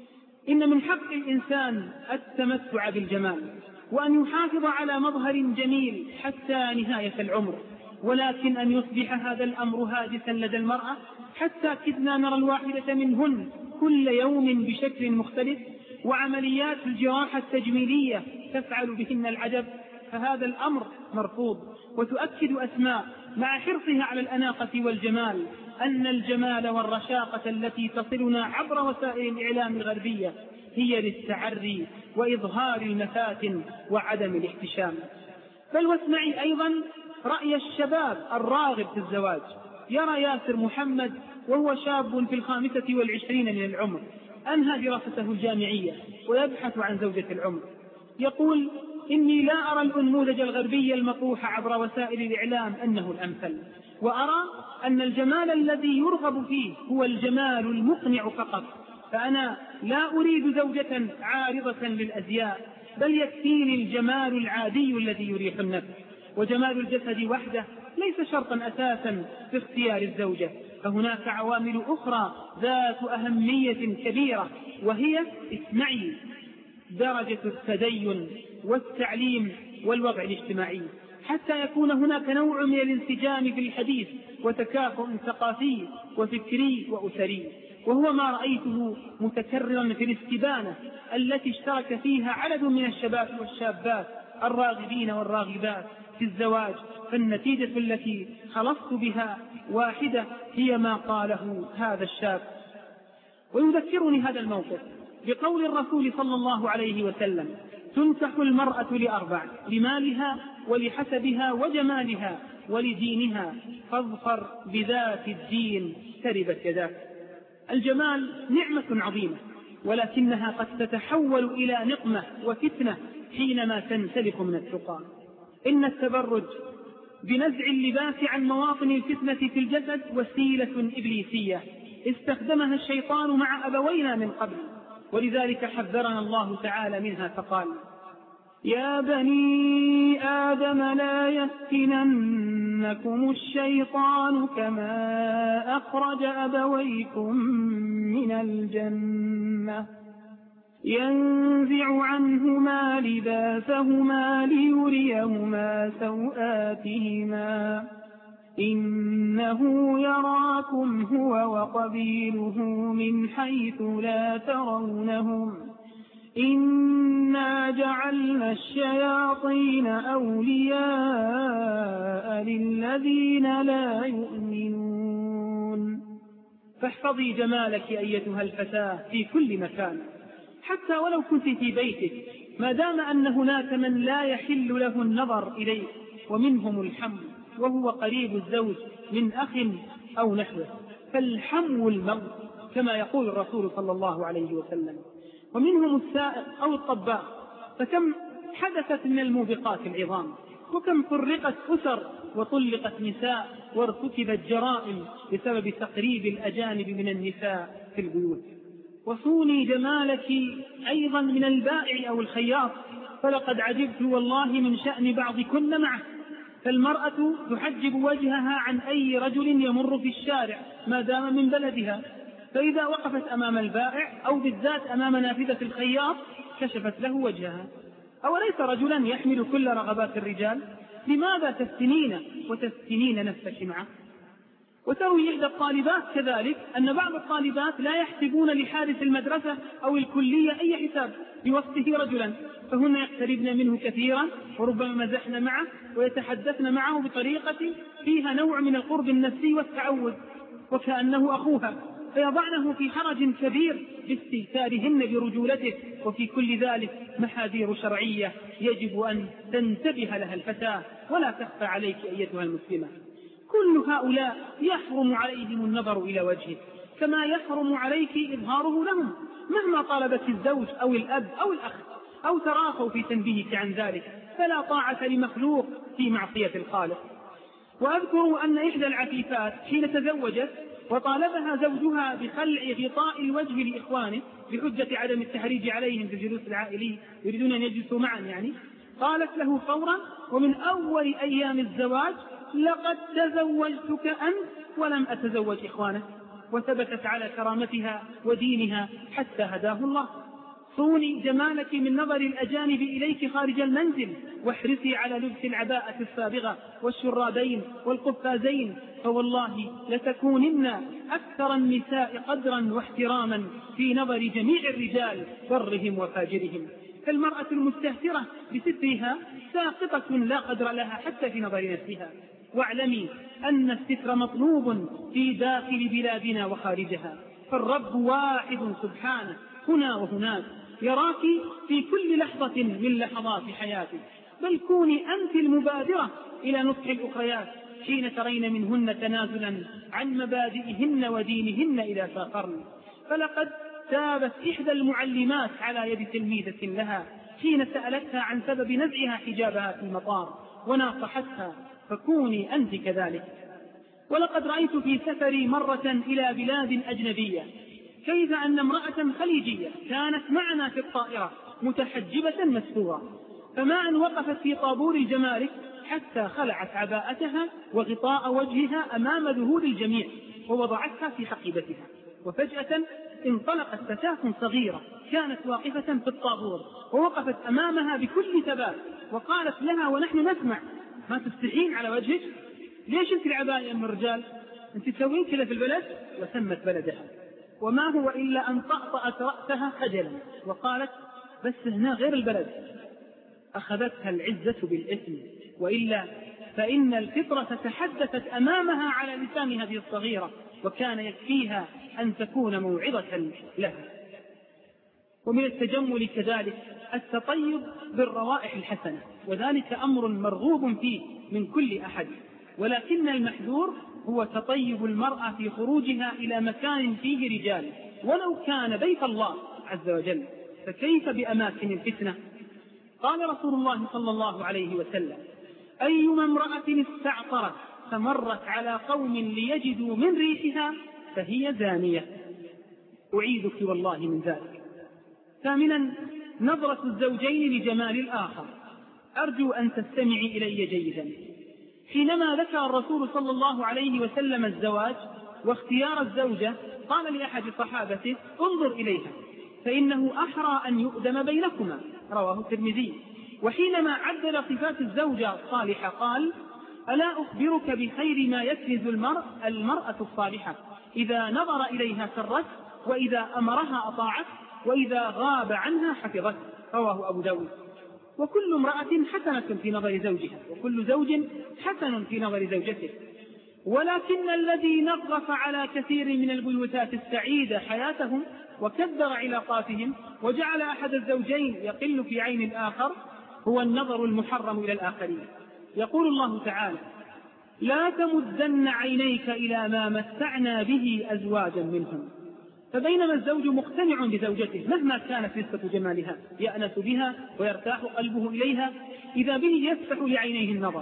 إن من حق الإنسان التمتع بالجمال وأن يحافظ على مظهر جميل حتى نهاية العمر، ولكن أن يصبح هذا الأمر هاجسا لدى المرأة حتى كدنا نرى الواحدة منهن كل يوم بشكل مختلف وعمليات الجراحة التجميلية تفعل بهن العجب، فهذا الأمر مرفوض. وتؤكد أسماء مع حرصها على الأناقة والجمال أن الجمال والرشاقة التي تصلنا عبر وسائل الإعلام الغربية هي للتعري وإظهار المفاتن وعدم الاحتشام. بل واسمعي أيضا رأي الشباب الراغب في الزواج. يرى ياسر محمد وهو شاب في الخامسة والعشرين من العمر أنهى دراسته الجامعية ويبحث عن زوجة العمر، يقول إني لا أرى النموذج الغربي المطروح عبر وسائل الإعلام أنه الأمثل، وأرى أن الجمال الذي يرغب فيه هو الجمال المقنع فقط، فأنا لا أريد زوجة عارضة للأزياء بل يكفيني الجمال العادي الذي يريح النفس. وجمال الجسد وحده ليس شرطا أساسا في اختيار الزوجة، فهناك عوامل أخرى ذات أهمية كبيرة، وهي اسمعي درجة التدين والتعليم والوضع الاجتماعي حتى يكون هناك نوع من الانسجام في الحديث وتكافؤ ثقافي وفكري وأسري، وهو ما رأيته متكررا في الاستبانة التي اشترك فيها عدد من الشباب والشابات الراغبين والراغبات في الزواج. فالنتيجة التي خلصت بها واحدة هي ما قاله هذا الشاب. ويذكرني هذا الموقف بقول الرسول صلى الله عليه وسلم: تنكح المرأة لأربع: لمالها ولحسبها وجمالها ولدينها، فاظفر بذات الدين تربت يداك. الجمال نعمة عظيمة، ولكنها قد تتحول إلى نقمة وفتنة حينما تنسلخ من التقى. إن التبرج بنزع اللباس عن مواطن الفتنة في الجسد وسيلة إبليسية استخدمها الشيطان مع أبوينا من قبل، ولذلك حذرنا الله تعالى منها فقال: يا بني آدم لا يفتننكم الشيطان كما أخرج أبويكم من الجنة ينزع عنهما لباسهما ليريهما سوآتهما إنه يراكم هو وقبيله من حيث لا ترونهم إنا جعلنا الشياطين أولياء للذين لا يؤمنون. فاحفظي جمالك أيتها الفتاة في كل مكان، حتى ولو كنت في بيتك، ما دام أن هناك من لا يحل له النظر إليه، ومنهم الحم وهو قريب الزوج من أخ أو نحوه، فالحم الموت كما يقول الرسول صلى الله عليه وسلم. ومنهم السائق أو الطباخ، فكم حدثت من الموبقات العظام، وكم فرقت أسر وطلقت نساء وارتكبت جرائم بسبب تقريب الأجانب من النساء في البيوت. وصوني جمالك أيضا من البائع أو الخياط، فلقد عجبت والله من شأن بعضكن معه. فالمرأة تحجب وجهها عن أي رجل يمر في الشارع ما دام من بلدها، فإذا وقفت أمام البائع أو بالذات أمام نافذة الخياط كشفت له وجهها. أوليس رجلا يحمل كل رغبات الرجال؟ لماذا تفتنين وتفتنين نفسك معه؟ وتروي إحدى الطالبات كذلك أن بعض الطالبات لا يحسبون لحارس المدرسة أو الكلية أي حساب بوصفه رجلا، فهن يقتربن منه كثيرا وربما مزحن معه ويتحدثن معه بطريقة فيها نوع من القرب النفسي والتعود وكأنه أخوها، فيضعنه في حرج كبير باستئثارهن برجولته. وفي كل ذلك محاذير شرعية يجب أن تنتبه لها الفتاة ولا تخفى عليك أيتها المسلمة. كل هؤلاء يحرم عليهم النظر إلى وجهك كما يحرم عليك إظهاره لهم مهما طالبك الزوج أو الأب أو الأخ أو تراخوا في تنبيهك عن ذلك، فلا طاعة لمخلوق في معصية الخالق. وأذكر أن إحدى العفيفات حين تزوجت وطالبها زوجها بخلع غطاء الوجه لإخوانه بحجة عدم التحريج عليهم في الجلوس العائلي، يريدون أن يجلسوا معا يعني، قالت له فورا ومن أول أيام الزواج: لقد تزوجتك أنت ولم أتزوج إخوانك. وثبتت على كرامتها ودينها حتى هداه الله. صوني جمالك من نظر الأجانب إليك خارج المنزل، واحرصي على لبس العباءة الصابغة والشرابين والقفازين، فوالله لتكونن أكثر النساء قدرا واحتراما في نظر جميع الرجال برهم وفاجرهم. فالمرأة المستهترة بسترها ساقطة لا قدر لها حتى في نظر نفسها. واعلمي أن الستر مطلوب في داخل بلادنا وخارجها، فالرب واحد سبحانه هنا وهناك، يراك في كل لحظة من لحظات حياتك، بل كوني أنت المبادرة إلى نصح الأخريات حين ترين منهن تنازلا عن مبادئهن ودينهن إذا سافرن. فلقد تابت إحدى المعلمات على يد تلميذة لها حين سألتها عن سبب نزعها حجابها في المطار وناصحتها، فكوني أنت كذلك. ولقد رأيت في سفري مرة إلى بلاد أجنبية كيف أن امرأة خليجية كانت معنا في الطائرة متحجبة مستورة، فما أن وقفت في طابور الجمارك حتى خلعت عباءتها وغطاء وجهها أمام ذهول الجميع ووضعتها في حقيبتها، وفجأة انطلقت فتاة صغيرة كانت واقفة في الطابور ووقفت أمامها بكل ثبات وقالت لها ونحن نسمع: ما تستحين على وجهك؟ ليش انت العباية من الرجال؟ انت تسوين كذا في البلد؟ وسمت بلدها، وما هو إلا أن طأطأت رأسها خجلا وقالت: بس هنا غير البلد. أخذتها العزة بالإثم، وإلا فإن الفطرة تحدثت أمامها على لسان هذه الصغيرة، وكان يكفيها أن تكون موعظة لها. ومن التجمل كذلك التطيب بالروائح الحسنة، وذلك أمر مرغوب فيه من كل أحد، ولكن المحذور هو تطيب المرأة في خروجها إلى مكان فيه رجال ولو كان بيت الله عز وجل، فكيف بأماكن الفتنة؟ قال رسول الله صلى الله عليه وسلم: أيما امرأة استعطرت فمرت على قوم ليجدوا من ريحها فهي زانية. أعيذك والله من ذلك. ثامنا، نظرة الزوجين لجمال الآخر. أرجو أن تستمعي إلي جيدا. حينما ذكر الرسول صلى الله عليه وسلم الزواج واختيار الزوجة قال لأحد صحابته: انظر إليها فإنه أحرى أن يؤدم بينكما، رواه الترمذي. وحينما عدل صفات الزوجة الصالحة قال: ألا أخبرك بخير ما يكنز المرء المرأة الصالحة، إذا نظر إليها سرت، وإذا أمرها أطاعت، وإذا غاب عنها حفظت، رواه أبو داود. وكل امرأة حسنة في نظر زوجها، وكل زوج حسن في نظر زوجته، ولكن الذي نغف على كثير من البيوتات السعيدة حياتهم وكدر علاقاتهم وجعل أحد الزوجين يقل في عين الآخر هو النظر المحرم إلى الآخرين. يقول الله تعالى: لا تمدن عينيك إلى ما متعنا به أزواجا منهم. فبينما الزوج مقتنع بزوجته مهما كانت نسبة جمالها يأنس بها ويرتاح قلبه إليها، إذا به يسفح لعينيه النظر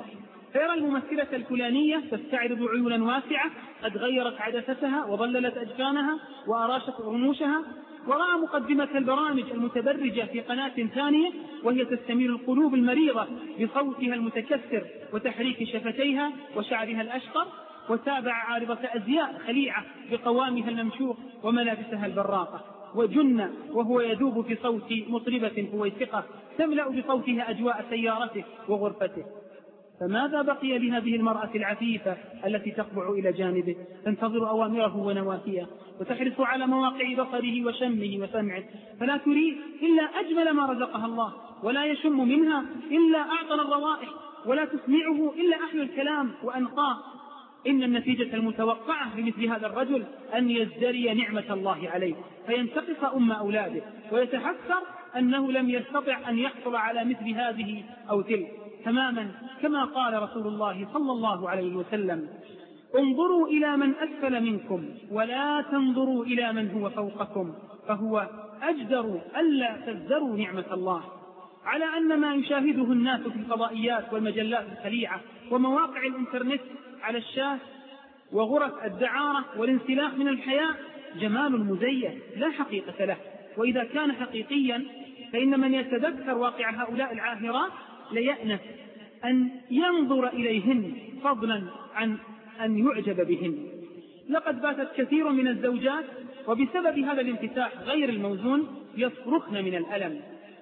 فيرى الممثلة الفلانية تستعرض عيونا واسعة قد غيرت عدستها وظللت أجفانها وأراشت رموشها، ورأى مقدمة البرامج المتبرجة في قناة ثانية وهي تستميل القلوب المريضة بصوتها المتكسر وتحريك شفتيها وشعرها الأشقر، وتابع عارضة أزياء خليعة بقوامها الممشوق وملابسها البراقة، وجن وهو يذوب في صوت مطربة فويسقة تملأ بصوتها أجواء سيارته وغرفته. فماذا بقي لهذه المرأة العفيفة التي تخضع إلى جانبه تنتظر أوامره ونواهيه وتحرص على مواقع بصره وشمه وسمعه، فلا تريد إلا أجمل ما رزقها الله، ولا يشم منها إلا أعطر الروائح، ولا تسمعه إلا أحلى الكلام وأنقاه؟ إن النتيجة المتوقعة لمثل هذا الرجل أن يزدري نعمة الله عليه فينتقص أم أولاده ويتحسر أنه لم يستطع أن يحصل على مثل هذه أو تلك، تماما كما قال رسول الله صلى الله عليه وسلم: انظروا إلى من أسفل منكم ولا تنظروا إلى من هو فوقكم، فهو أجدر ألا تزدروا نعمة الله. على أن ما يشاهده الناس في الفضائيات والمجلات الخليعة ومواقع الإنترنت على الشاش وغرف الدعارة والانسلاخ من الحياة جمال مزيف لا حقيقة له، وإذا كان حقيقيا فإن من يتذكر واقع هؤلاء العاهرات ليأنف أن ينظر إليهن فضلا عن أن يعجب بهن. لقد باتت كثير من الزوجات وبسبب هذا الانفتاح غير الموزون يصرخن من الألم: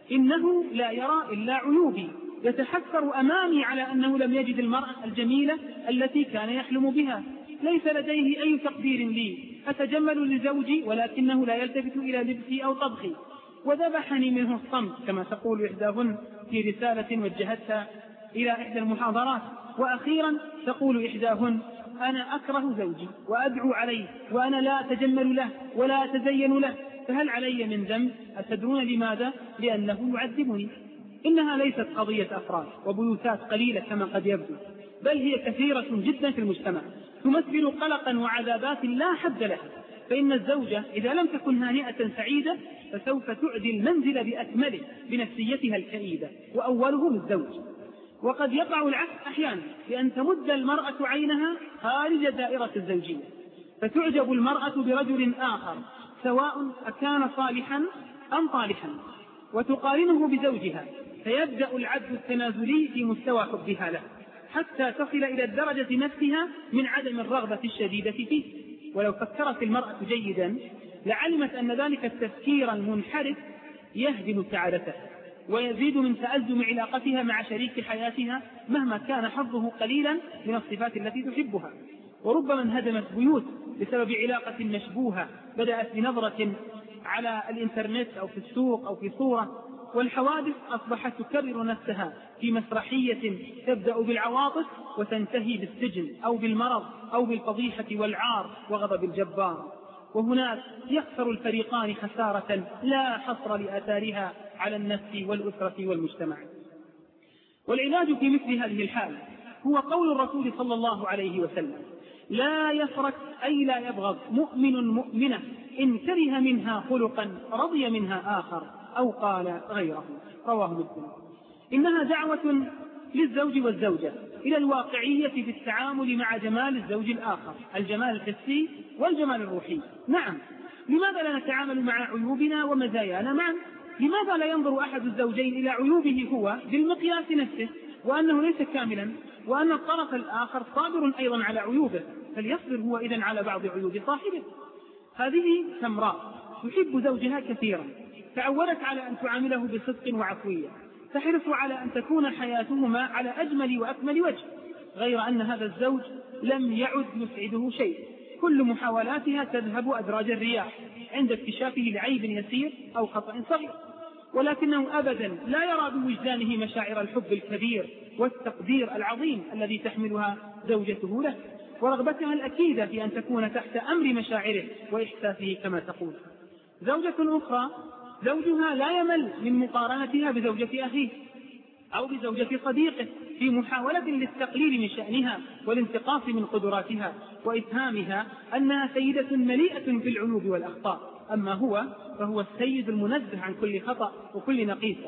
إنه لا يرى إلا عيوبي، يتحسر أمامي على أنه لم يجد المرأة الجميلة التي كان يحلم بها، ليس لديه أي تقدير لي، أتجمل لزوجي ولكنه لا يلتفت إلى لبسي أو طبخي، وذبحني منه الصمت كما تقول إحداهن في رسالة وجهتها إلى إحدى المحاضرات. وأخيرا تقول إحداهن: أنا أكره زوجي وأدعو عليه وأنا لا أتجمل له ولا أتزين له، فهل علي من ذنب؟ أتدرون لماذا؟ لأنه يعذبني. إنها ليست قضية أفراد وبيوتات قليلة كما قد يبدو، بل هي كثيرة جدا في المجتمع تمثل قلقا وعذابات لا حد لها. فإن الزوجة إذا لم تكن هانئة سعيدة فسوف تعدي المنزل بأكمله بنفسيتها الكئيبة، وأولهم الزوج. وقد يقع العكس أحيانا بأن تمد المرأة عينها خارج دائرة الزوجية فتعجب المرأة برجل آخر سواء أكان صالحا أم طالحا وتقارنه بزوجها، فيبدأ العد التنازلي في مستوى حبها له حتى تصل إلى الدرجة نفسها من عدم الرغبة الشديدة فيه. ولو فكرت المرأة جيدا لعلمت أن ذلك التفكير المنحرف يهدم سعادتها ويزيد من تأزم علاقتها مع شريك حياتها مهما كان حظه قليلا من الصفات التي تحبها. وربما انهدمت بيوت بسبب علاقة مشبوهة بدأت بنظرة على الإنترنت أو في السوق أو في صورة، والحوادث أصبحت تكرر نفسها في مسرحية تبدأ بالعواطف وتنتهي بالسجن أو بالمرض أو بالفضيحة والعار وغضب الجبار. وهناك يخسر الفريقان خسارة لا حصر لآثارها على النفس والأسرة والمجتمع. والعلاج في مثل هذه الحال هو قول الرسول صلى الله عليه وسلم: لا يفرق أي لا يبغض مؤمن مؤمنة إن كره منها خلقا رضي منها آخر أو قال غيره، رواه مسلم. إنها دعوة للزوج والزوجة إلى الواقعية في التعامل مع جمال الزوج الآخر، الجمال الحسي والجمال الروحي. نعم، لماذا لا نتعامل مع عيوبنا ومزايانا معا؟ لماذا لا ينظر أحد الزوجين إلى عيوبه هو بالمقياس نفسه وأنه ليس كاملا، وأن الطرف الآخر صابر أيضا على عيوبه، فليصبر هو إذن على بعض عيوب صاحبه. هذه سمراء تحب زوجها كثيرا، تعودت على أن تعامله بصدق وعفوية، تحرص على أن تكون حياتهما على أجمل وأكمل وجه، غير أن هذا الزوج لم يعد يسعده شيء، كل محاولاتها تذهب أدراج الرياح عند اكتشافه لعيب يسير أو خطأ صغير، ولكنه أبدا لا يرى بوجدانه مشاعر الحب الكبير والتقدير العظيم الذي تحملها زوجته له، ورغبتها الأكيدة في أن تكون تحت أمر مشاعره وإحساسه كما تقول. زوجة أخرى زوجها لا يمل من مقارنتها بزوجة أخيه أو بزوجة صديقه في محاولة للتقليل من شأنها والانتقاص من قدراتها وإتهامها أنها سيدة مليئة في العيوب والأخطاء، أما هو فهو السيد المنزه عن كل خطأ وكل نقيصة،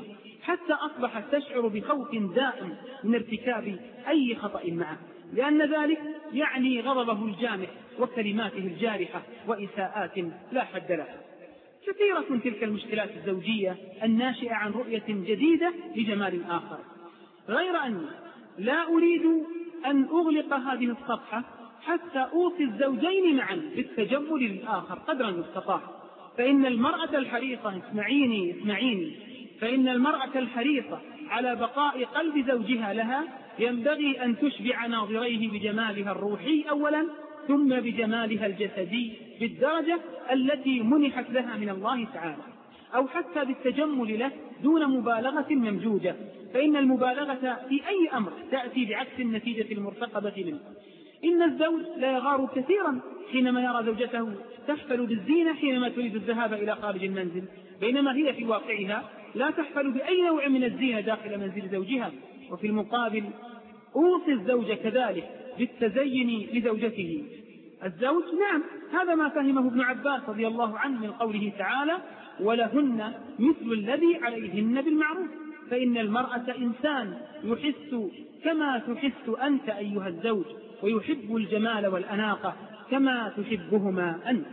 حتى أصبحت تشعر بخوف دائم من ارتكاب أي خطأ معه، لأن ذلك يعني غضبه الجامح وكلماته الجارحة وإساءات لا حد لها. كثيرة تلك المشكلات الزوجية الناشئة عن رؤية جديدة لجمال آخر، غير أني لا أريد أن أغلق هذه الصفحة حتى أوصي الزوجين معا بالتجمل للآخر قدر المستطاع. فإن المرأة الحريصة اسمعيني اسمعيني فإن المرأة الحريصة على بقاء قلب زوجها لها ينبغي أن تشبع ناظريه بجمالها الروحي أولا، ثم بجمالها الجسدي بالدرجة التي منحت لها من الله تعالى، أو حتى بالتجمل له دون مبالغة ممجوجة، فإن المبالغة في أي أمر تأتي بعكس النتيجة المرتقبة منه. إن الزوج لا يغار كثيرا حينما يرى زوجته تحفل بالزينة حينما تريد الذهاب إلى خارج المنزل، بينما هي في واقعها لا تحفل بأي نوع من الزينة داخل منزل زوجها. وفي المقابل أوصي الزوج كذلك بالتزين لزوجته. الزوج نعم هذا ما فهمه ابن عباس رضي الله عنه من قوله تعالى: ولهن مثل الذي عليهن بالمعروف. فإن المرأة إنسان يحس كما تحس أنت أيها الزوج، ويحب الجمال والأناقة كما تحبهما أنت.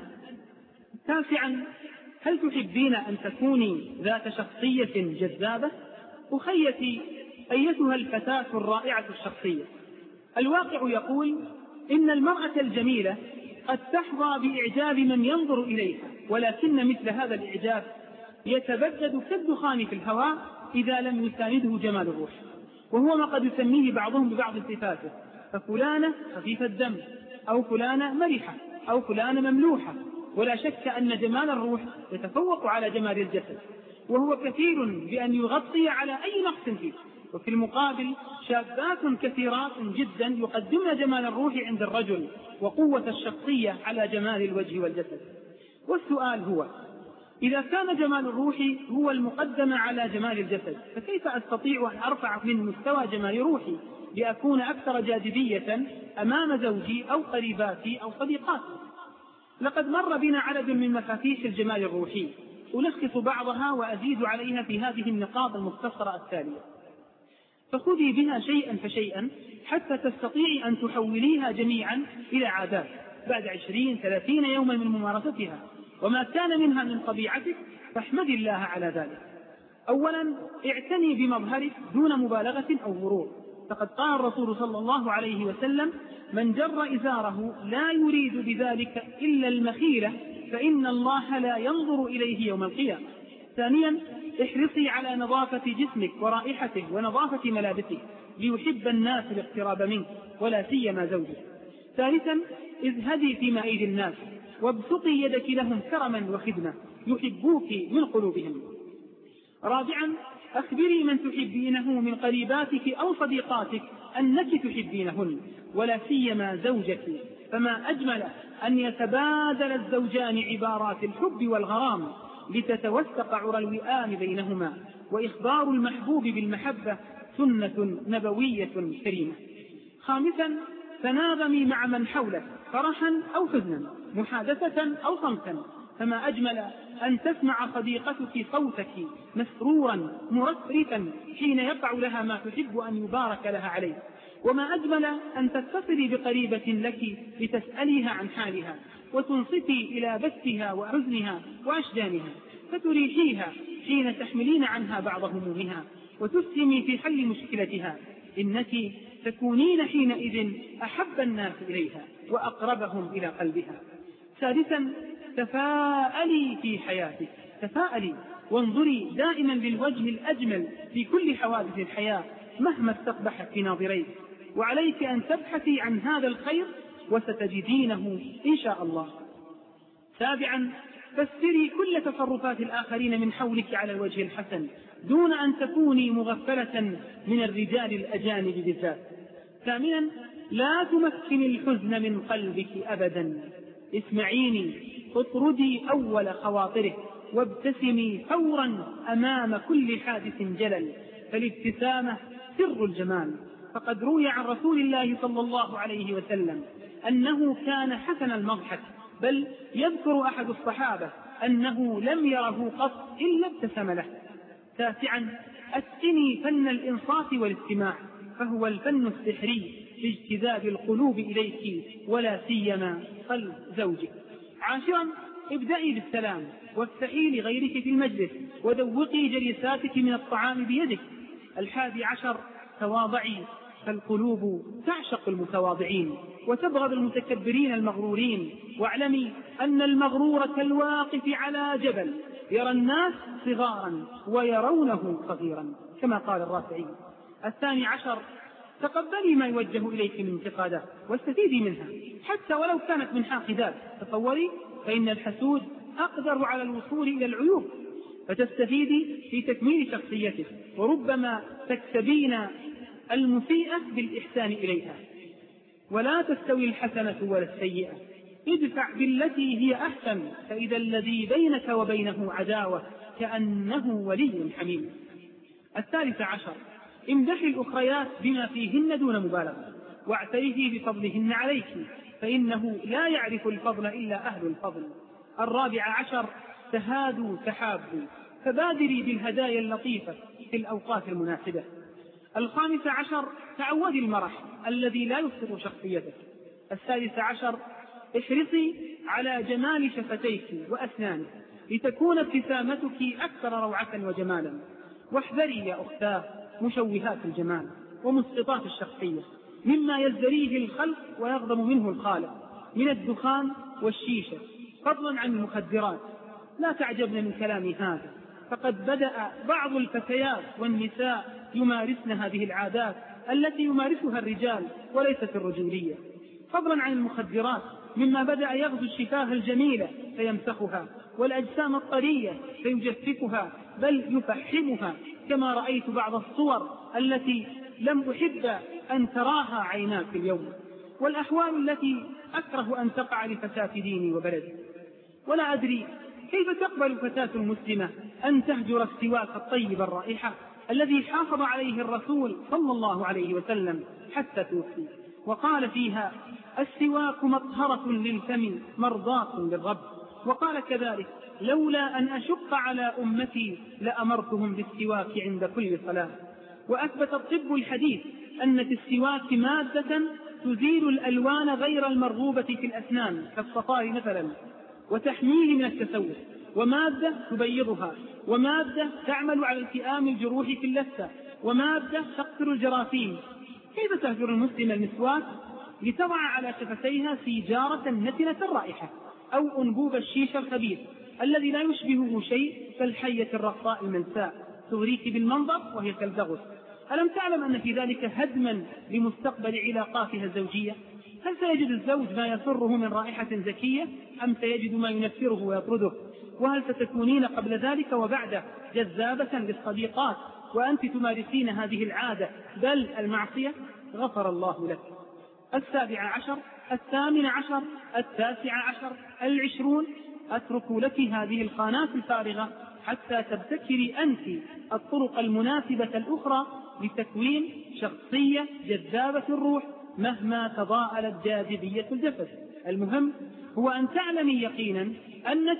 تاسعا، هل تحبين أن تكوني ذات شخصية جذابة؟ أخيتي أيتها الفتاة الرائعة الشخصية، الواقع يقول إن المرأة الجميلة قد تحظى بإعجاب من ينظر إليها، ولكن مثل هذا الإعجاب يتبدد كالدخان في الهواء إذا لم يسانده جمال الروح، وهو ما قد يسميه بعضهم ببعض صفاته، ففلانة خفيفة الدم، أو فلانة مرحة، أو فلانة مملوحة. ولا شك أن جمال الروح يتفوق على جمال الجسد، وهو كثير بأن يغطي على أي نقص فيه. وفي المقابل شابات كثيرات جدا يقدمن جمال الروح عند الرجل وقوة الشخصية على جمال الوجه والجسد. والسؤال هو: إذا كان جمال الروح هو المقدم على جمال الجسد، فكيف أستطيع أن أرفع من مستوى جمال روحي لأكون أكثر جاذبية أمام زوجي أو قريباتي أو صديقاتي؟ لقد مر بنا عدد من مفاتيح الجمال الروحي، ألخص بعضها وأزيد عليها في هذه النقاط المختصرة التالية، فخذي بها شيئا فشيئا حتى تستطيعي أن تحوليها جميعا إلى عادات بعد عشرين ثلاثين يوما من ممارستها، وما كان منها من طبيعتك فاحمد الله على ذلك. أولا، اعتني بمظهرك دون مبالغة أو غرور، فقد قال الرسول صلى الله عليه وسلم: من جر إزاره لا يريد بذلك إلا المخيلة فإن الله لا ينظر إليه يوم القيامة. ثانيا، احرصي على نظافة جسمك ورائحته ونظافة ملابسك ليحب الناس الاقتراب منك ولا سيما زوجك. ثالثا، ازهدي في مائد الناس وابسطي يدك لهم كرما وخدمة يحبوك من قلوبهم. رابعا، أخبري من تحبينه من قريباتك أو صديقاتك أنك تحبينهن ولا سيما زوجك، فما أجمل أن يتبادل الزوجان عبارات الحب والغرام لتتوثق عرى الوئام بينهما، وإخبار المحبوب بالمحبة سنة نبوية كريمة. خامسا، تناغمي مع من حولك فرحا أو حزنا، محادثة أو صمتا، فما أجمل أن تسمع صديقتك صوتك مسرورا مرفرفا حين يقع لها ما تحب أن يبارك لها عليه، وما أجمل أن تتصلي بقريبة لك لتسأليها عن حالها وتنصتي إلى بثها وحزنها وأشجانها، فتريحيها حين تحملين عنها بعض همومها وتسهمي في حل مشكلتها، إنك تكونين حينئذ أحب الناس إليها وأقربهم إلى قلبها. سادسا، تفاءلي في حياتك، تفاءلي وانظري دائما للوجه الأجمل في كل حوادث الحياة مهما استقبحت في ناظريك، وعليك أن تبحثي عن هذا الخير وستجدينه إن شاء الله. سابعا، فسري كل تصرفات الآخرين من حولك على الوجه الحسن دون أن تكوني مغفلة من الرجال الأجانب بالذات. ثامنا، لا تمكني الحزن من قلبك أبدا، اسمعيني، اطردي أول خواطره وابتسمي فورا أمام كل حادث جلل، فالابتسامة سر الجمال. فقد روي عن رسول الله صلى الله عليه وسلم أنه كان حسن المضحك، بل يذكر أحد الصحابة أنه لم يره قط إلا ابتسم له. تاسعا أتقني فن الإنصات والاستماع، فهو الفن السحري في اجتذاب القلوب إليك ولا سيما قلب زوجك. عاشرا ابدأي بالسلام وافتحي لغيرك في المجلس وذوقي جلساتك من الطعام بيدك. الحادي عشر تواضعي، فالقلوب تعشق المتواضعين وتبغض المتكبرين المغرورين، واعلمي أن المغرور كالواقف على جبل يرى الناس صغارا ويرونه صغيرا كما قال الرافعي. الثاني عشر تقبلي ما يوجه إليك من انتقادات واستفيدي منها حتى ولو كانت من حاقدات. تصوري فإن الحسود أقدر على الوصول إلى العيوب، فتستفيدي في تكميل شخصيتك، وربما تكسبين المسيئة بالإحسان إليها. ولا تستوي الحسنة ولا السيئة، ادفع بالتي هي أحسن فإذا الذي بينك وبينه عداوة كأنه ولي حميم. الثالث عشر امدحي الأخريات بما فيهن دون مبالغة، واعترفي بفضلهن عليك، فإنه لا يعرف الفضل إلا أهل الفضل. الرابع عشر تهادوا تحابوا، فبادري بالهدايا اللطيفة في الأوقات المناسبة. الخامس عشر تعودي المرح الذي لا يفسد شخصيتك. السادس عشر احرصي على جمال شفتيك وأسنانك لتكون ابتسامتك أكثر روعة وجمالا. واحذري يا أختاه مشوهات الجمال ومسقطات الشخصية مما يزدريه الخلق ويغضب منه الخالق من الدخان والشيشة، فضلا عن المخدرات. لا تعجبن من كلامي هذا، فقد بدأ بعض الفتيات والنساء يمارسن هذه العادات التي يمارسها الرجال وليست الرجولية، فضلا عن المخدرات مما بدأ يغزو الشفاه الجميلة فيمسخها والأجسام الطرية فيجففها بل يفحمها، كما رأيت بعض الصور التي لم أحب أن تراها عيناك اليوم، والأحوال التي أكره أن تقع لفتاة ديني وبلدي. ولا أدري كيف تقبل فتاة مسلمة أن تهجر السواك الطيب الرائحة الذي حافظ عليه الرسول صلى الله عليه وسلم حتى توفي، وقال فيها السواك مطهرة للفم مرضاة للرب. وقال كذلك لولا أن أشق على أمتي لأمرتهم بالسواك عند كل صلاة. وأثبت الطب الحديث أن في السواك مادة تزيل الألوان غير المرغوبة في الأسنان كالصفار مثلا وتحميه من التسوس، ومادة تبيضها، ومادة تعمل على التئام الجروح في اللثة، ومادة تقتل الجراثيم. كيف تهجر المسلم المسواك لتضع على شفتيها سيجارة نتنة الرائحة أو أنبوب الشيشة الخبيث الذي لا يشبهه شيء كالحية الرقاء المنساء تغريك بالمنظر وهي كالدغس؟ ألم تعلم أن في ذلك هدما لمستقبل علاقاتها الزوجية؟ هل سيجد الزوج ما يسره من رائحة زكية أم سيجد ما ينفره ويطرده؟ وهل ستكونين قبل ذلك وبعده جذابة للصديقات وأنت تمارسين هذه العادة بل المعصية؟ غفر الله لك. السابع عشر، الثامن عشر، التاسع عشر، العشرون أترك لك هذه الخانات الفارغة حتى تبتكري أنت الطرق المناسبة الأخرى لتكوين شخصية جذابة الروح مهما تضاءلت جاذبية الجسد. المهم هو أن تعلمي يقينا أنك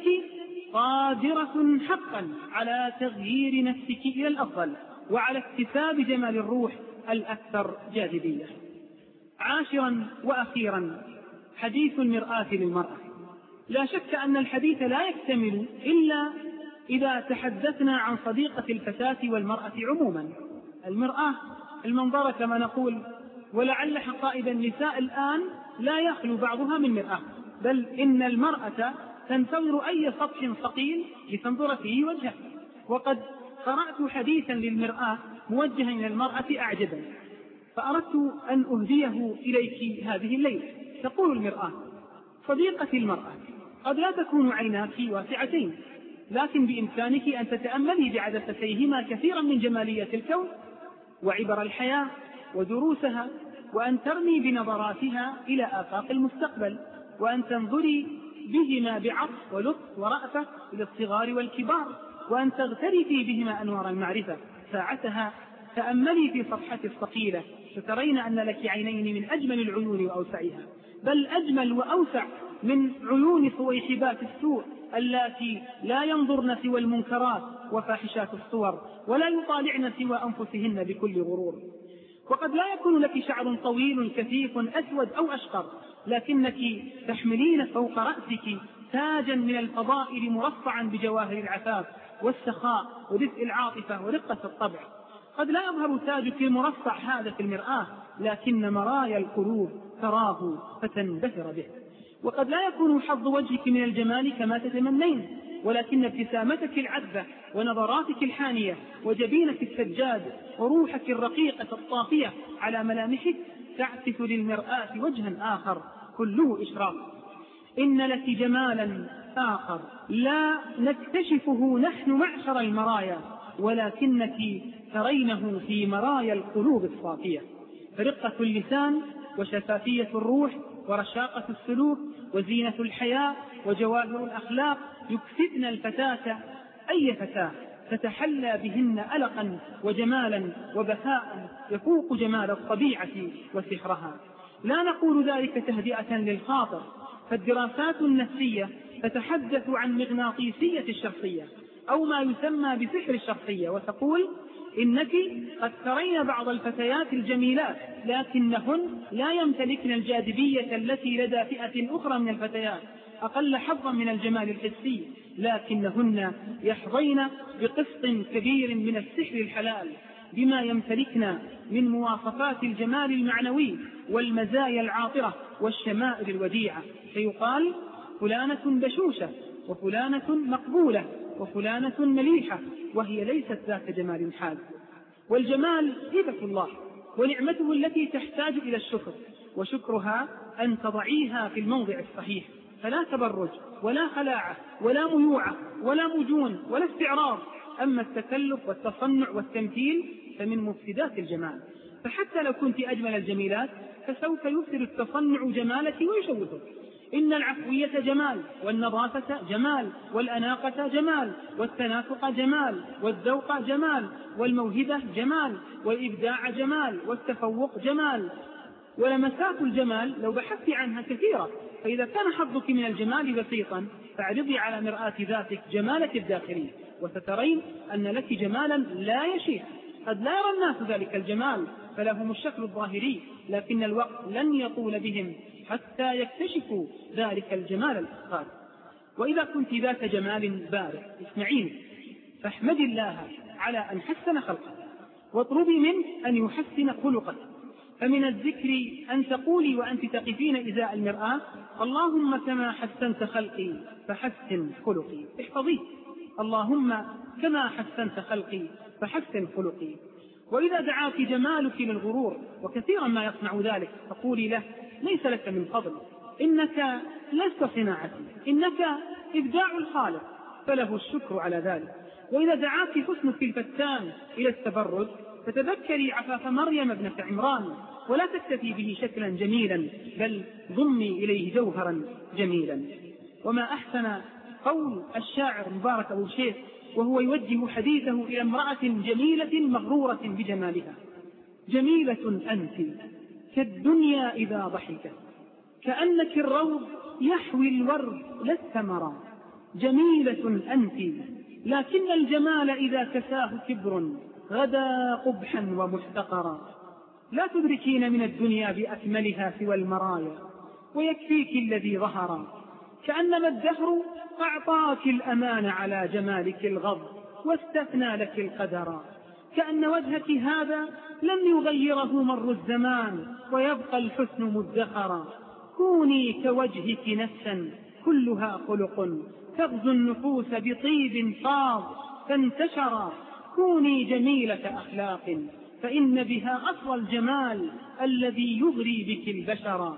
قادرة حقا على تغيير نفسك إلى الأفضل وعلى اكتساب جمال الروح الأكثر جاذبية. عاشرا وأخيرا حديث المرآة للمرأة. لا شك أن الحديث لا يكتمل إلا إذا تحدثنا عن صديقة الفتاة والمرأة عموما. المرآة المنظرة كما نقول، ولعل حقائب النساء الآن لا يخلو بعضها من مرآة، بل إن المرأة تنتظر أي سطح ثقيل لتنظر فيه وجهها. وقد قرأت حديثا للمرآة موجها إلى المرأة أعجبا، فأردت أن أهديه إليك هذه الليلة. تقول المرآة: صديقتي المرأة، قد لا تكون عيناك واسعتين، لكن بإمكانك أن تتأملي بعدستيهما كثيرا من جمالية الكون وعبر الحياة ودروسها، وأن ترمي بنظراتها إلى آفاق المستقبل، وأن تنظري بهما بعطف ولطف ورأفة إلى الصغار والكبار، وأن تغترفي بهما أنوار المعرفة. ساعتها تأملي في صفحة الصقيلة فترين أن لك عينين من أجمل العيون وأوسعها، بل أجمل وأوسع من عيون صويحبات السوء اللاتي لا ينظرن سوى المنكرات وفاحشات الصور ولا يطالعن سوى أنفسهن بكل غرور. وقد لا يكون لك شعر طويل كثيف أسود أو أشقر، لكنك تحملين فوق رأسك تاجا من الفضائل مرصعا بجواهر العفاف والسخاء ودفء العاطفة ورقة الطبع. قد لا يظهر تاجك المرصع هذا في المرآة، لكن مرايا القلوب تراه فتنبهر به. وقد لا يكون حظ وجهك من الجمال كما تتمنين، ولكن ابتسامتك العذبة ونظراتك الحانية وجبينك السجاد وروحك الرقيقة الطافية على ملامحك تعكس للمرآة وجها آخر كله إشراق. إن لك جمالا آخر لا نكتشفه نحن معشر المرايا، ولكنك ترينه في مرايا القلوب الصافية، فرقة اللسان وشفافية الروح ورشاقة السلوك وزينة الحياة وجواهر الأخلاق يكسبن الفتاة أي فتاة تتحلى بهن ألقا وجمالا وبهاء يفوق جمال الطبيعة وسحرها. لا نقول ذلك تهدئة للخاطر، فالدراسات النفسية تتحدث عن مغناطيسية الشخصية أو ما يسمى بسحر الشخصية، وتقول إنك قد ترين بعض الفتيات الجميلات لكنهن لا يمتلكن الجاذبية التي لدى فئة أخرى من الفتيات أقل حظا من الجمال الحسي، لكنهن يحظين بقسط كبير من السحر الحلال بما يمتلكن من مواصفات الجمال المعنوي والمزايا العاطرة والشمائل الوديعة، فيقال فلانة بشوشة وفلانة مقبولة وفلانة مليحة، وهي ليست ذات جمال حاد. والجمال هبة الله ونعمته التي تحتاج إلى الشكر، وشكرها أن تضعيها في الموضع الصحيح، فلا تبرج ولا خلاعة ولا ميوعة ولا مجون ولا استعراض. أما التكلف والتصنع والتمثيل فمن مفسدات الجمال، فحتى لو كنت أجمل الجميلات فسوف يفسد التصنع جمالك ويشوهك. إن العفوية جمال، والنظافة جمال، والأناقة جمال، والتناسق جمال، والذوق جمال، والموهبة جمال، والإبداع جمال، والتفوق جمال. ولمسات الجمال لو بحثت عنها كثيرة، فإذا كان حظك من الجمال بسيطا فاعرضي على مرآة ذاتك جمالك الداخلي وسترين أن لك جمالا لا يشيح. قد لا يرى الناس ذلك الجمال فلهم الشكل الظاهري، لكن الوقت لن يطول بهم حتى يكتشفوا ذلك الجمال الأخر. وإذا كنت ذات جمال بارع اسمعيني، فاحمد الله على أن حسن خلقك، واطلبي منه أن يحسن خلقك. فمن الذكر أن تقولي وأنت تقفين إزاء المرآة: اللهم كما حسنت خلقي فحسن خلقي. احفظيه: اللهم كما حسنت خلقي فحسن خلقي. وإذا دعاك جمالك للغرور، وكثيرا ما يصنع ذلك، فقولي له: ليس لك من فضل، إنك لست صناعتي، إنك إبداع الخالق، فله الشكر على ذلك. وإذا دعاك حسنك الفتان إلى التبرج، فتذكري عفاف مريم ابنة عمران، ولا تكتفي به شكلا جميلا، بل ضمي إليه جوهرا جميلا. وما أحسن قول الشاعر مبارك أبو شيخ وهو يوجه حديثه إلى امرأة جميلة مغرورة بجمالها: جميلة أنت كالدنيا إذا ضحكت، كأنك الروض يحوي الورد لا الثمرة. جميلة أنت، لكن الجمال إذا كساه كبر غدا قبحا ومحتقرا. لا تدركين من الدنيا بأكملها سوى المرايا، ويكفيك الذي ظهر. كأنما الدهر أعطاك الأمان على جمالك الغض، واستثنى لك القدر. كأن وجهك هذا لم يغيره مر الزمان، ويبقى الحسن مدخرا. كوني كوجهك نفسا كلها خلق، تغزو النفوس بطيب فاض فانتشرا. كوني جميلة أخلاق، فإن بها أصل الجمال الذي يغري بك البشر.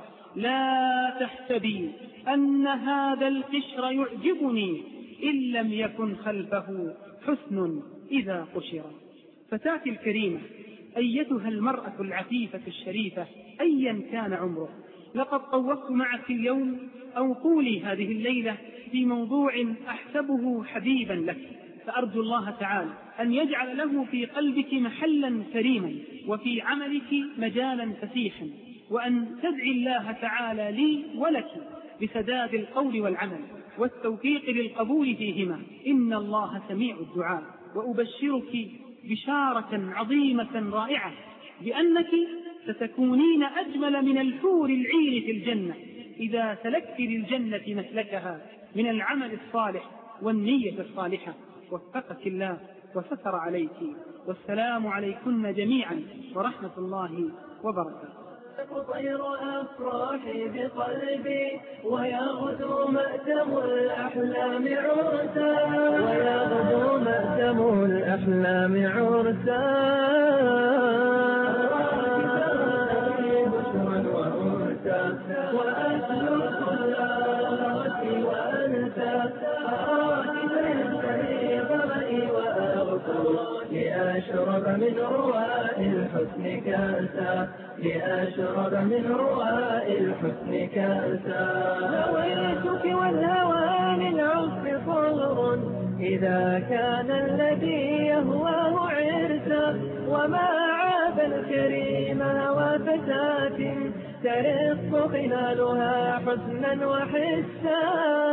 لا تحسبي أن هذا القشر يعجبني إن لم يكن خلفه حسن إذا قشر. فتاتي الكريمة، أيتها المرأة العفيفة الشريفة أيا كان عمره، لقد طوفت معك اليوم أو قولي هذه الليلة في موضوع أحسبه حبيبا لك، فأرجو الله تعالى أن يجعل له في قلبك محلا كريما، وفي عملك مجالا فسيحا، وأن تدعي الله تعالى لي ولك بسداد القول والعمل، والتوفيق للقبول فيهما، إن الله سميع الدعاء. وأبشرك بشارة عظيمة رائعة بأنك ستكونين أجمل من الحور العين في الجنة إذا سلكت للجنة مسلكها من العمل الصالح والنية الصالحة. وفقك الله وستر عليك، والسلام عليكن جميعا ورحمة الله وبركاته. طير أفراحي بقلبي ويغدو مأتم الأحلام عرسا، ويغدو مأتم الأحلام عرسا، بشرا وأنسا وأسلك الآخرة وأنسى، أراك تنسني ظمئي وأغفر لأشرب من رواء الحسن كأسا، لأشرب من رواء الحسن كأسا. نويتك والهوى للعصف طهر إذا كان الذي يهواه عرسا، وما عاب الكريم هوى فتاة ترق خلالها حسنا وحسا.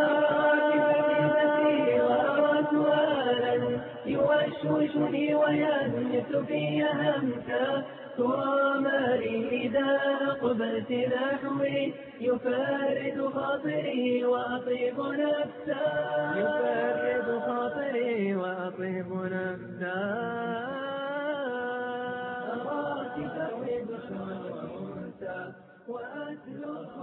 يوشوشني ويهمس في همسا، ترى مالي إذا أقبلت نحوي يفرد خاطري وأطيب نفسا، يفرد خاطري وأطيب نفسا. أراك تروي بشرا وأنسا وأسلك